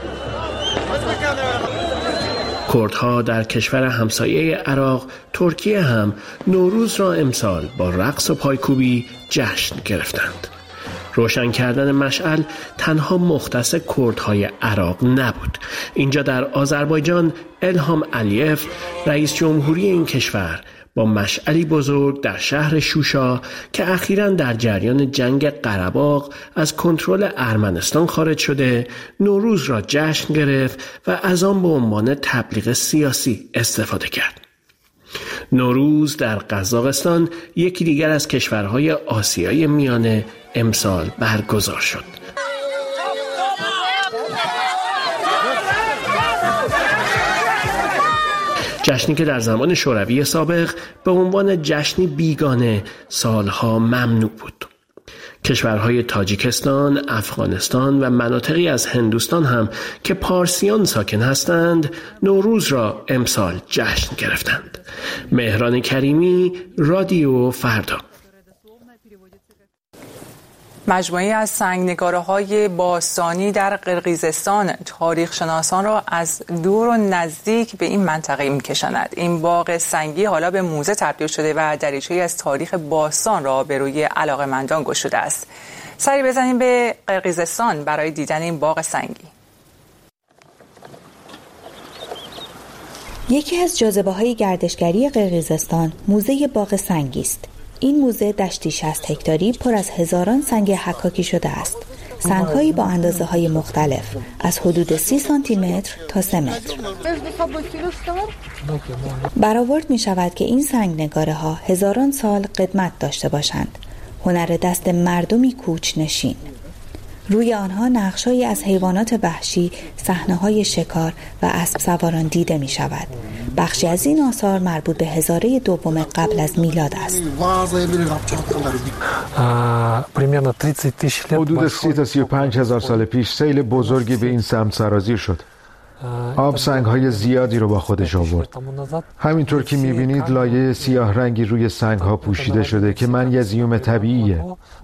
کردها در کشور همسایه عراق، ترکیه هم نوروز را امسال با رقص و پایکوبی جشن گرفتند. روشن کردن مشعل تنها مختص کردهای عراق نبود. اینجا در آذربایجان الهام علیف، رئیس جمهوری این کشور، با مشعلی بزرگ در شهر شوشا که اخیراً در جریان جنگ قره‌باغ از کنترل ارمنستان خارج شده، نوروز را جشن گرفت و از آن به عنوان تبلیغ سیاسی استفاده کرد. نوروز در قزاقستان، یکی دیگر از کشورهای آسیای میانه، امسال برگزار شد. جشنی که در زمان شوروی سابق به عنوان جشنی بیگانه سالها ممنوع بود. کشورهای تاجیکستان، افغانستان و مناطقی از هندوستان هم که پارسیان ساکن هستند، نوروز را امسال جشن گرفتند. مهران کریمی، رادیو فردا. مجموعی از سنگنگاره‌های باستانی در قرقیزستان تاریخ شناسان را از دور و نزدیک به این منطقه می‌کشاند. این باغ سنگی حالا به موزه تبدیل شده و دریچه‌ای از تاریخ باستان را به روی علاقه‌مندان گشوده است. سری بزنیم به قرقیزستان برای دیدن این باغ سنگی. یکی از جاذبه‌های گردشگری قرقیزستان موزه باغ سنگی است. این موزه دشتی شصت هکتاری پر از هزاران سنگ حکاکی شده است. سنگ‌هایی با اندازه‌های مختلف از حدود سی سانتی متر تا سه متر. برآورد می‌شود که این سنگ نگاره‌ها هزاران سال قدمت داشته باشند. هنر دست مردمی کوچ‌نشین. روی آنها نقش‌هایی از حیوانات وحشی، صحنه‌های شکار و اسب سواران دیده می‌شود. بخشی از این آثار مربوط به هزاره دوم قبل از میلاد است. حدود سی تا سی و پنج هزار سال پیش سیل بزرگی به این سمت سرازیر شد. آب سنگ‌های زیادی رو با خودش آورد. همینطور که می‌بینید لایه سیاه رنگی روی سنگ‌ها پوشیده شده که منیزیم طبیعیه.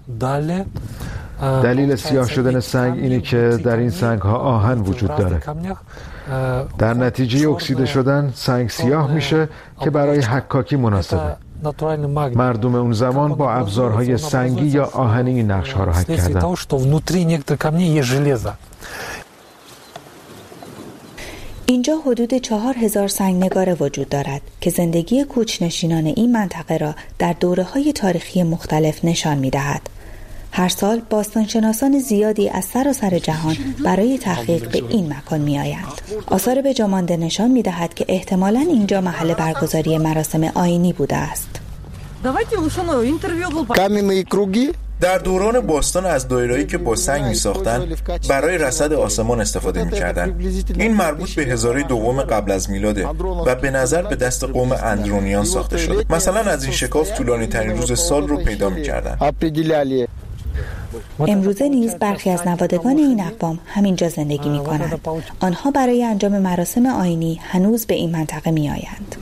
دلیل سیاه شدن سنگ اینه که در این سنگ‌ها آهن وجود داره. در نتیجه اکسیده شدن سنگ سیاه میشه که برای حکاکی مناسبه. مردم اون زمان با ابزارهای سنگی یا آهنی این نقش‌ها رو حک کردن. اینجا حدود چهار هزار سنگ نگاره وجود دارد که زندگی کوچ‌نشینان این منطقه را در دوره‌های تاریخی مختلف نشان می‌دهد. هر سال باستانشناسان زیادی از سراسر جهان برای تحقیق به این مکان می‌آیند. آثار به جا مانده نشان می‌دهد که احتمالاً اینجا محل برگزاری مراسم آیینی بوده است. در دوران باستان از دایره‌ای که با سنگ می‌ساختند برای رصد آسمان استفاده می‌کردند. این مربوط به هزاره دوم قبل از میلاده و به نظر به دست قوم اندرونیان ساخته شده. مثلا از این شکاف طولانی‌ترین روز سال رو پیدا می‌کردند. امروزه نیز برخی از نوادگان این اقوام همینجا زندگی می‌کنند. آنها برای انجام مراسم آیینی هنوز به این منطقه می‌آیند.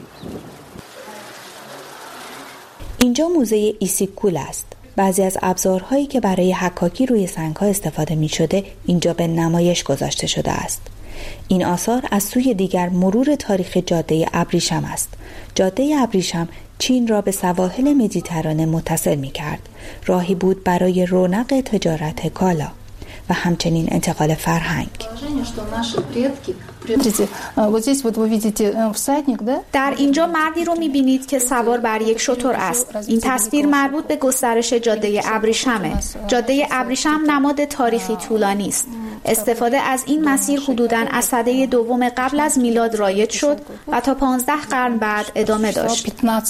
اینجا موزه ایسیکول است. بعضی از ابزارهایی که برای حکاکی روی سنگ‌ها استفاده می‌شده اینجا به نمایش گذاشته شده است. این آثار از سوی دیگر مرور تاریخ جاده ابریشم است. جاده ابریشم چین را به سواحل مدیترانه متصل می‌کرد. راهی بود برای رونق تجارت کالا و همچنین انتقال فرهنگ. در اینجا مردی رو می‌بینید که سوار بر یک شتر است. این تصویر مربوط به گسترش جاده ابریشمه. جاده ابریشم نماد تاریخی طولانی است. استفاده از این مسیر حدوداً از سده دوم قبل از میلاد رایج شد و تا پانزده قرن بعد ادامه داشت.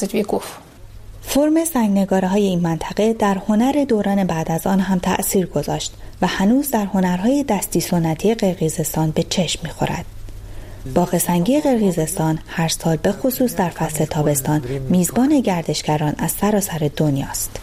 فرم سنگنگاره‌های این منطقه در هنر دوران بعد از آن هم تأثیر گذاشت و هنوز در هنرهای دستی سنتی قرقیزستان به چشم می‌خورد. باغ سنگی قرقیزستان هر سال به خصوص در فصل تابستان میزبان گردشگران از سراسر دنیاست.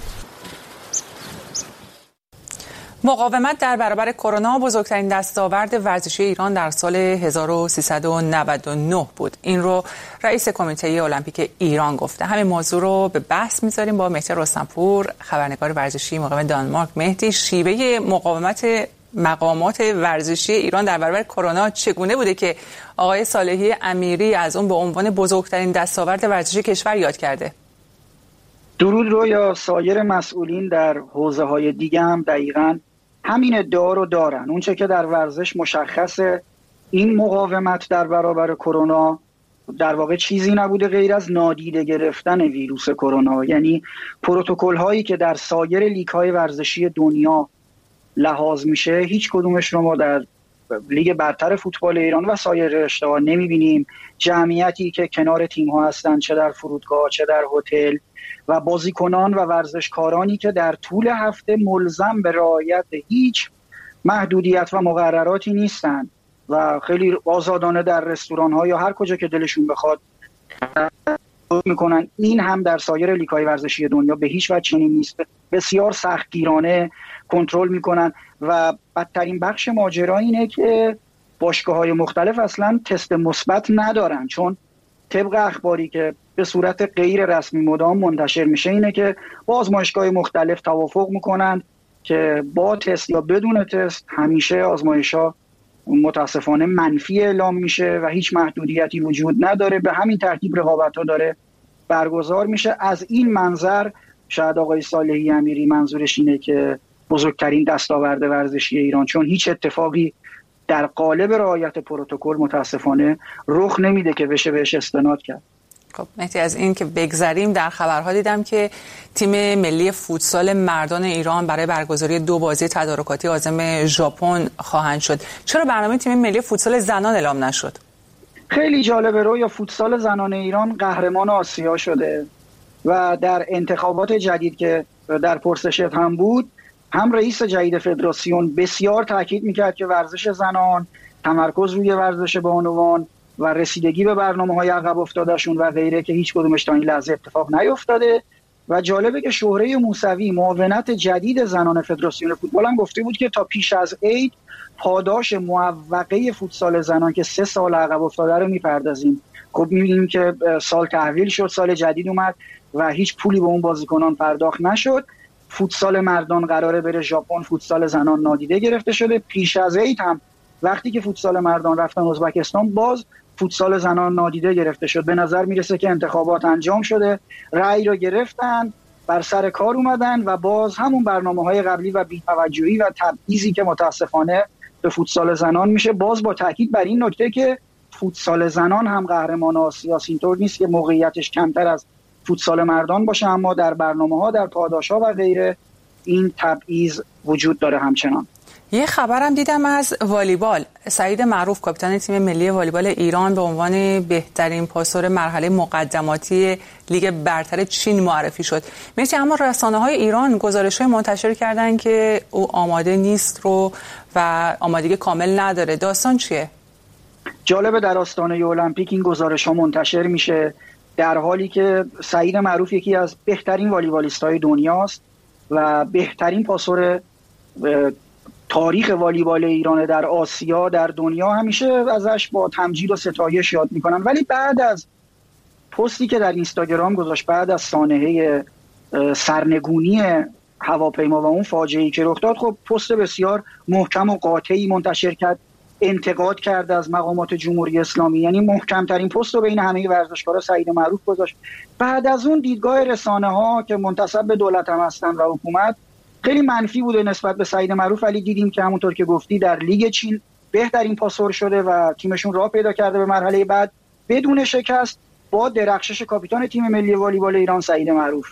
مقاومت در برابر کرونا بزرگترین دستاورد ورزشی ایران در سال هزار و سیصد و نود و نه بود. این رو رئیس کمیته المپیک ایران گفته. همین موضوع رو به بحث می‌ذاریم با مهدی رستمپور، خبرنگار ورزشی مقیم دانمارک. مهدی، شیوه مقاومت مقامات ورزشی ایران در برابر کرونا چگونه بوده که آقای صالحی امیری از اون به عنوان بزرگترین دستاورد ورزشی کشور یاد کرده؟ درود رو یا سایر مسئولین در حوزه‌های دیگه هم دقیقاً همین ادعا رو دارن. اونچه که در ورزش مشخصه، این مقاومت در برابر کرونا در واقع چیزی نبوده غیر از نادیده گرفتن ویروس کرونا. یعنی پروتکل هایی که در سایر لیگ های ورزشی دنیا لحاظ میشه، هیچ کدومش رو ما در لیگ برتر فوتبال ایران و سایر رشته‌ها نمیبینیم. جمعیتی که کنار تیم ها هستن، چه در فرودگاه چه در هتل، و بازیکنان و ورزشکارانی که در طول هفته ملزم به رعایت هیچ محدودیت و مقرراتی نیستند و خیلی آزادانه در رستوران ها یا هر کجا که دلشون بخواد میکنن. این هم در سایر لیگ‌های ورزشی دنیا به هیچ وجه چنین نیست. بسیار سختگیرانه کنترل میکنن و بدترین بخش ماجرا اینه که باشگاه‌های مختلف اصلا تست مثبت ندارن، چون طبق اخباری که به صورت غیر رسمی مدام منتشر میشه اینه که با آزمایشگاه مختلف توافق میکنن که با تست یا بدون تست همیشه آزمایش‌ها متاسفانه منفی اعلام میشه و هیچ محدودیتی وجود نداره. به همین ترتیب رقابت‌ها داره برگزار میشه. از این منظر شاید آقای صالحی امیری منظورش اینه که بزرگترین دستاورد ورزشی ایران، چون هیچ اتفاقی در قالب رعایت پروتکل متاسفانه رخ نمیده که بشه بهش استناد کرد. خب مهدی، از این که بگذریم، در خبرها دیدم که تیم ملی فوتسال مردان ایران برای برگزاری دو بازی تدارکاتی عازم ژاپن خواهند شد. چرا برنامه تیم ملی فوتسال زنان اعلام نشد؟ خیلی جالبه، رویا فوتسال زنان ایران قهرمان آسیا شده و در انتخابات جدید که در پرسشت هم بود، هم رئیس جدید فدراسیون بسیار تاکید میکرد که ورزش زنان، تمرکز روی ورزش بانوان و رسیدگی به برنامه‌های عقب افتادهشون و غیره که هیچ کدومش تا این لحظه اتفاق نیفتاده. و جالبه که شهره موسوی، معاونت جدید زنان فدراسیون فوتبال، هم گفته بود که تا پیش از عید پاداش موقعه فوتسال زنان که سه سال عقب افتاده رو میپردازیم. خب می‌بینیم که سال تحویل شد، سال جدید اومد و هیچ پولی به اون بازیکنان پرداخت نشد. فوتسال مردان قراره بره ژاپن، فوتسال زنان نادیده گرفته شده. پیش از عید هم وقتی که فوتسال مردان رفتن ازبکستان، باز فوتسال زنان نادیده گرفته شد. به نظر میرسه که انتخابات انجام شده، رأی رو گرفتن، بر سر کار اومدن و باز همون برنامه‌های قبلی و بی‌توجهی و تبعیضی که متاسفانه به فوتسال زنان میشه، باز با تاکید بر این نکته که فوتسال زنان هم قهرمان آسیاست. اینطور نیست که موقعیتش کمتر از فوتسال مردان باشه، اما در برنامه‌ها، در پاداش‌ها و غیره این تبعیض وجود داره همچنان. یه خبرم دیدم از والیبال. سعید معروف، کاپیتان تیم ملی والیبال ایران، به عنوان بهترین پاسور مرحله مقدماتی لیگ برتر چین معرفی شد. میشه اما رسانه‌های ایران گزارش‌های منتشر کردن که او آماده نیست رو و آمادگی کامل نداره. داستان چیه؟ جالبه، در آستانه المپیک این گزارش‌ها منتشر میشه در حالی که سعید معروف یکی از بهترین والیبالیست‌های دنیاست و بهترین پاسور تاریخ والیبال ایران در آسیا، در دنیا. همیشه ازش با تمجید و ستایش یاد میکنن، ولی بعد از پستی که در اینستاگرام گذاشت، بعد از سانحه سرنگونی هواپیما و اون فاجعه‌ای که رخ داد، خب پست بسیار محکم و قاطعی منتشر کرد، انتقاد کرد از مقامات جمهوری اسلامی. یعنی محکم‌ترین پست رو بین همه ورزشکارا سعید معروف گذاشت. بعد از اون دیدگاه رسانه‌ها که منتسب به دولت هم هستن و حکومت خیلی منفی بوده نسبت به سعید معروف، ولی دیدیم که همونطور که گفتی در لیگ چین بهترین پاسور شده و تیمشون راه پیدا کرده به مرحله بعد بدون شکست با درخشش کاپیتان تیم ملی والیبال ایران سعید معروف.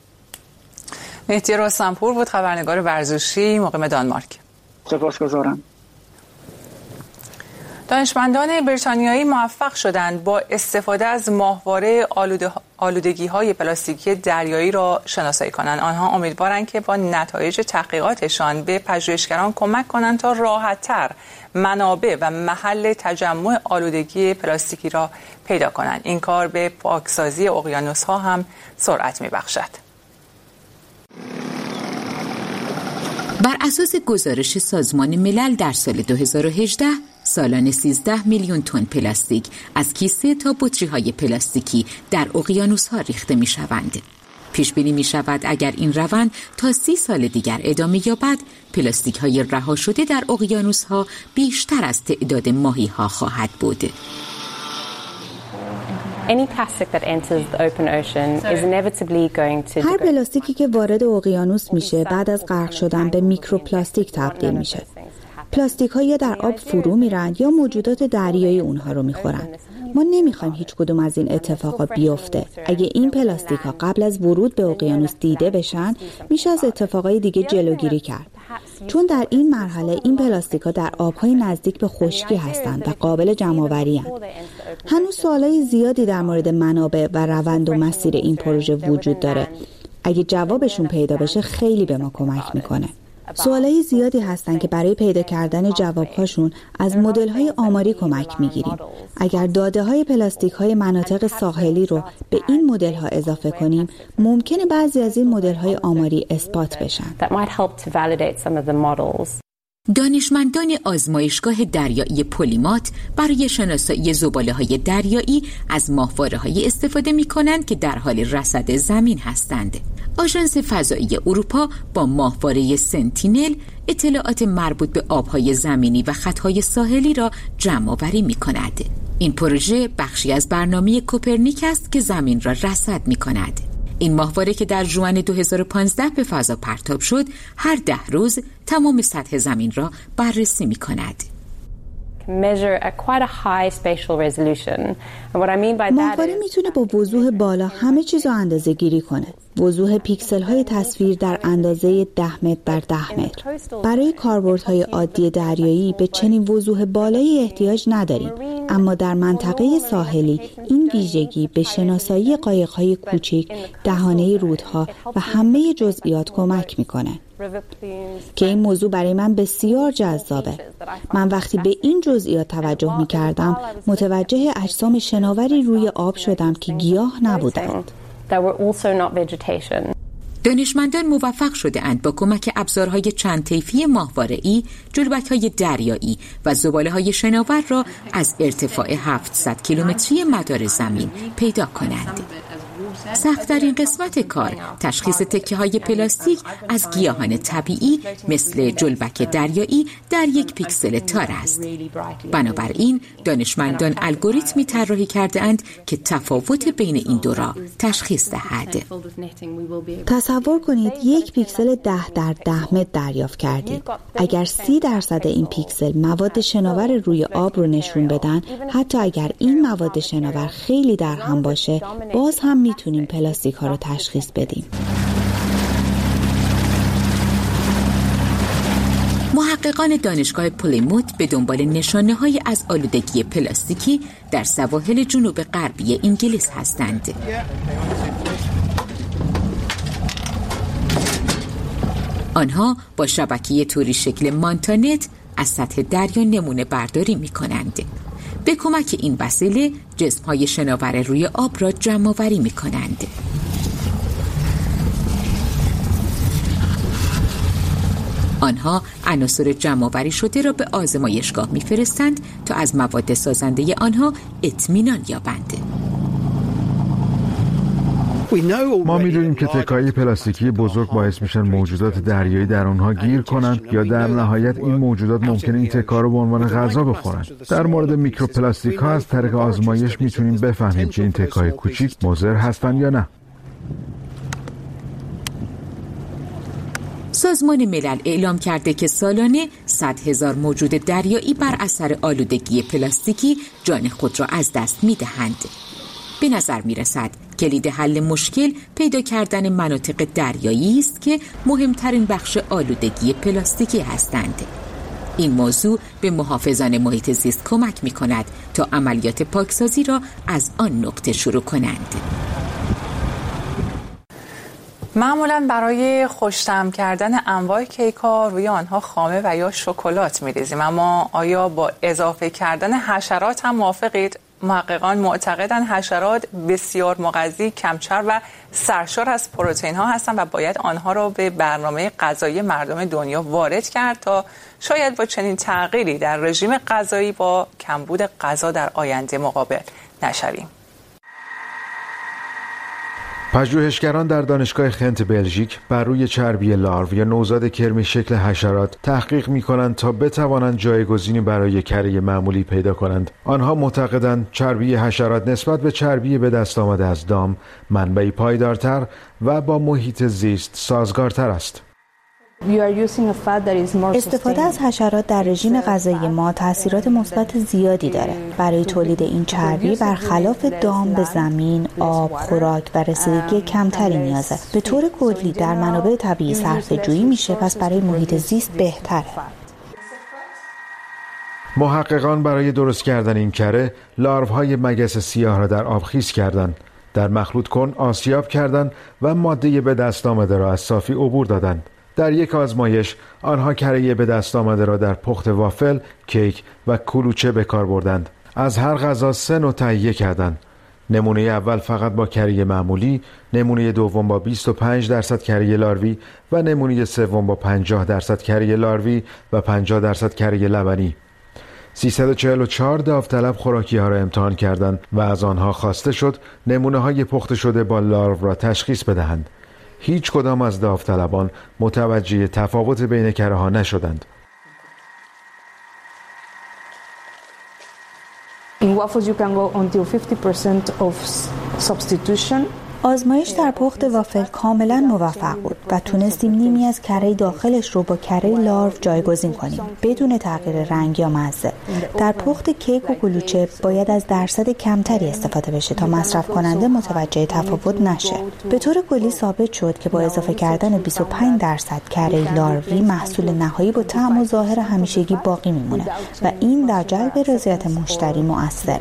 مهدی رستمپور بود، خبرنگار ورزشی مقیم دانمارک. سپاسگزارم. دانشمندان بریتانیایی موفق شدند با استفاده از ماهواره آلوده آلودگی‌های پلاستیکی دریایی را شناسایی کنند. آنها امیدوارند که با نتایج تحقیقاتشان به پژوهشگران کمک کنند تا راحت‌تر منابع و محل تجمع آلودگی پلاستیکی را پیدا کنند. این کار به پاکسازی اقیانوس‌ها هم سرعت می‌بخشد. بر اساس گزارش سازمان ملل در سال دو هزار و هجده سالانه سیزده میلیون تن پلاستیک از کیسه تا بطری‌های پلاستیکی در اقیانوس‌ها ریخته می‌شوند. پیش بینی می‌شود اگر این روند تا سی سال دیگر ادامه یابد، پلاستیک‌های رها شده در اقیانوس‌ها بیشتر از تعداد ماهی‌ها خواهد بود. هر پلاستیکی که وارد اقیانوس میشه بعد از غرق شدن به میکروپلاستیک تبدیل میشه. پلاستیک ها یا در آب فرو میرن یا موجودات دریایی اونها رو میخورن. ما نمیخوایم هیچ کدوم از این اتفاقا بیفته. اگه این پلاستیک ها قبل از ورود به اقیانوس دیده بشن، میشه از اتفاقای دیگه جلوگیری کرد. چون در این مرحله این پلاستیک ها در آبهای نزدیک به خشکی هستند و قابل جمع‌آوری هستند. هنوز سوالای زیادی در مورد منابع و روند و مسیر این پروژه وجود داره. اگه جوابشون پیدا بشه خیلی به ما کمک میکنه. سوالای زیادی هستن که برای پیدا کردن جوابهاشون از مدل‌های آماری کمک می‌گیریم. اگر داده‌های پلاستیک‌های مناطق ساحلی رو به این مدل‌ها اضافه کنیم، ممکنه بعضی از این مدل‌های آماری اثبات بشن. دانشمندان آزمایشگاه دریایی پلیمات برای شناسایی زباله‌های دریایی از ماهواره‌هایی استفاده می‌کنند که در حال رصد زمین هستند. آژانس فضایی اروپا با ماهواره سنتینل اطلاعات مربوط به آب‌های زمینی و خط‌های ساحلی را جمع‌آوری می‌کند. این پروژه بخشی از برنامه کوپرنیک است که زمین را رصد می‌کند. این ماهواره که در ژوئن دو هزار و پانزده به فضا پرتاب شد، هر ده روز تمام سطح زمین را بررسی می‌کند. ماهواره میتونه با وضوح بالا همه چیز رو اندازه گیری کنه. وضوح پیکسل های تصویر در اندازه ده متر در ده متر. برای کاربردهای عادی دریایی به چنین وضوح بالایی احتیاج نداریم، اما در منطقه ساحلی این ویژگی به شناسایی قایق‌های کوچک، دهانه رودها و همه جزئیات کمک میکنه. که این موضوع برای من بسیار جذابه. من وقتی به این جزئیات توجه می کردم متوجه اجسام شناوری روی آب شدم که گیاه نبودند. دانشمندان موفق شده اند با کمک ابزارهای چند طیفی ماهواره‌ای جلبک‌های دریایی و زباله‌های شناور را از ارتفاع هفتصد کیلومتری مدار زمین پیدا کنند. سخت‌ترین قسمت کار تشخیص تکه‌های پلاستیک از گیاهان طبیعی مثل جلبک دریایی در یک پیکسل تار است. بنابراین دانشمندان الگوریتمی طراحی کرده‌اند که تفاوت بین این دو را تشخیص دهد. تصور کنید یک پیکسل ده در ده متر دریافت کردید. اگر سی درصد این پیکسل مواد شناور روی آب رو نشون بدن، حتی اگر این مواد شناور خیلی در هم باشه، باز هم میتونیم پلاستیک ها رو تشخیص بدیم. محققان دانشگاه پلیموت به دنبال نشانه های از آلودگی پلاستیکی در سواحل جنوب غربی انگلیس هستند. آنها با شبکه طوری شکل مانتانت از سطح دریا نمونه برداری می کنند. به کمک این وسیله جسم‌های شناور روی آب را جمع‌آوری می‌کنند. آنها عناصر جمع‌آوری شده را به آزمایشگاه می‌فرستند تا از مواد سازنده آنها اطمینان یابند. ما می‌دونیم که تکه‌های پلاستیکی بزرگ باعث میشن موجودات دریایی در اونها گیر کنند یا در نهایت این موجودات ممکنه این تکه‌ها رو به عنوان غذا بخورن. در مورد میکروپلاستیک‌ها از طریق آزمایش میتونیم بفهمیم که این تکه‌های کوچیک مضر هستن یا نه. سازمان ملل اعلام کرده که سالانه صد هزار موجود دریایی بر اثر آلودگی پلاستیکی جان خود را از دست می‌دهند. به نظر می‌رسد کلید حل مشکل پیدا کردن مناطق دریایی است که مهمترین بخش آلودگی پلاستیکی هستند. این موضوع به محافظان محیط زیست کمک می‌کند تا عملیات پاکسازی را از آن نقطه شروع کنند. معمولاً برای خوش‌طعم کردن انواع کیک‌ها روی آنها خامه و یا شکلات می‌ریزیم، اما آیا با اضافه کردن حشرات هم موافقید؟ محققان معتقدند حشرات بسیار مغذی، کمچرب و سرشار از پروتئین ها هستند و باید آنها را به برنامه غذایی مردم دنیا وارد کرد تا شاید با چنین تغییری در رژیم غذایی با کمبود غذا در آینده مقابل نشویم. پژوهشگران در دانشگاه خنت بلژیک بر روی چربی لارو یا نوزاد کرمی شکل حشرات تحقیق می‌کنند تا بتوانند جایگزینی برای کره معمولی پیدا کنند. آنها معتقدند چربی حشرات نسبت به چربی به دست آمده از دام منبعی پایدارتر و با محیط زیست سازگارتر است. استفاده از حشرات در رژیم غذایی ما تاثیرات مثبت زیادی داره. برای تولید این چربی برخلاف دام به زمین، آب، خوراک و رسیدگی کمتری نیازه. به طور کلی در منابع طبیعی صرفه‌جویی میشه، پس برای محیط زیست بهتره. محققان برای درست کردن این کره لاروهای مگس سیاه را در آب خیس کردند. در مخلوط کن آسیاب کردند و ماده به دست آمده را از صافی عبور دادند. در یک آزمایش آنها کره به دست آمده را در پخت وافل، کیک و کلوچه به کار بردند. از هر غذا سه نوع تهیه کردند. نمونه اول فقط با کره معمولی، نمونه دوم با بیست و پنج درصد کره لاروی و نمونه سوم با پنجاه درصد کره لاروی و پنجاه درصد کره لبنی. سیصد و چهل و چهار داوطلب خوراکی ها را امتحان کردند و از آنها خواسته شد نمونه های پخته شده با لارو را تشخیص بدهند. هیچ کدام از داوطلبان متوجه تفاوت بین کره ها نشدند. In waffles you can go until fifty percent of substitution. آزمایش در پخت وافل کاملا موفق بود و تونستیم نیمی از کره داخلش رو با کره لارو جایگزین کنیم بدون تغییر رنگ یا مزه. در پخت کیک و کلوچه باید از درصد کمتری استفاده بشه تا مصرف کننده متوجه تفاوت نشه. به طور کلی ثابت شد که با اضافه کردن بیست و پنج درصد کره لاروی محصول نهایی با طعم و ظاهر همیشگی باقی میمونه و این در جلب رضایت مشتری مؤثره.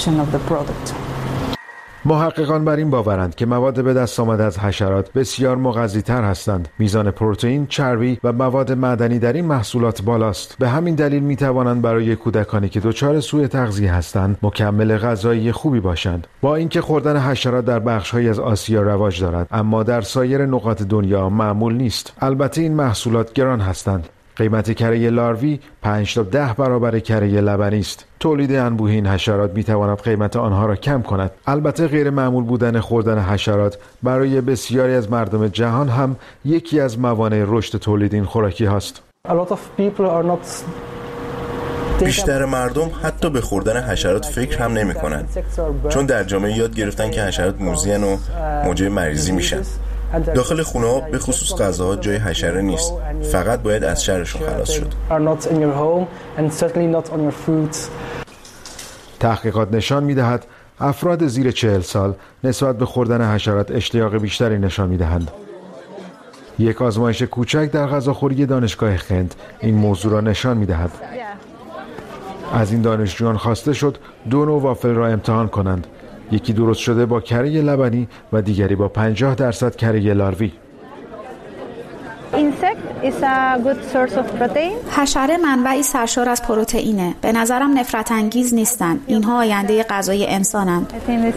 محققان بر این باورند که مواد به دست آمده از حشرات بسیار مغذی‌تر هستند. میزان پروتئین، چربی و مواد معدنی در این محصولات بالاست. به همین دلیل می توانند برای کودکانی که دچار سوء تغذیه هستند مکمل غذایی خوبی باشند. با اینکه خوردن حشرات در بخش‌هایی از آسیا رواج دارد، اما در سایر نقاط دنیا معمول نیست. البته این محصولات گران هستند. قیمت کره لاروی پنج تا ده برابر کره لبنی است. تولید انبوه این حشرات می تواند قیمت آنها را کم کند. البته غیر معمول بودن خوردن حشرات برای بسیاری از مردم جهان هم یکی از موانع رشد تولید این خوراکی هاست. بیشتر مردم حتی به خوردن حشرات فکر هم نمی کنند، چون در جامعه یاد گرفتن که حشرات موذی‌اند و موجب مریضی میشن. داخل خونه ها به خصوص غذاها جای حشره نیست، فقط باید از شرشون خلاص شد. تحقیقات نشان می دهد افراد زیر چهل سال نسبت به خوردن حشرات اشتیاق بیشتری نشان می دهند. یک آزمایش کوچک در غذاخوری دانشگاه خنت این موضوع را نشان می دهد. از این دانشجویان خواسته شد دو نوع وافل را امتحان کنند. یکی درست شده با کره لبنی و دیگری با پنجاه درصد کره لاروی. حشره منبعی سرشار از پروتئینه. به نظرم نفرت انگیز نیستن. اینها آینده غذای انسانند.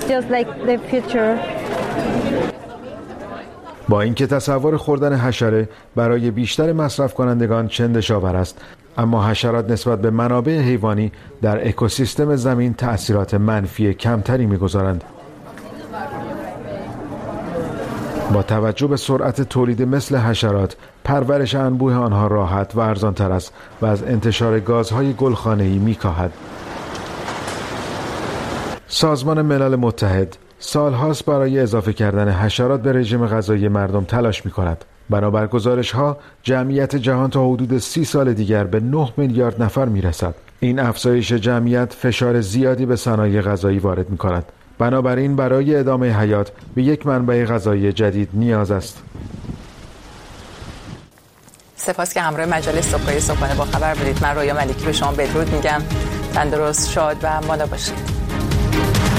با اینکه تصور خوردن حشره برای بیشتر مصرف کنندگان چندشاور است، اما حشرات نسبت به منابع حیوانی در اکوسیستم زمین تأثیرات منفی کمتری می‌گذارند. با توجه به سرعت تولید مثل حشرات، پرورش انبوه آنها راحت و ارزان‌تر است و از انتشار گازهای گلخانه‌ای می‌کاهد. سازمان ملل متحد سالهاست برای اضافه کردن حشرات به رژیم غذایی مردم تلاش می‌کند. بنابر گزارش‌ها جمعیت جهان تا حدود سی سال دیگر به نه میلیارد نفر می‌رسد. این افزایش جمعیت فشار زیادی به صنایع غذایی وارد می‌کند. بنابراین برای ادامه حیات به یک منبع غذایی جدید نیاز است. سپاس که همراه مجله صبحگاهی صبحانه با خبر بودید. من رویا ملکی به شما بدرود میگم. تندرست، شاد و ماندار باشید.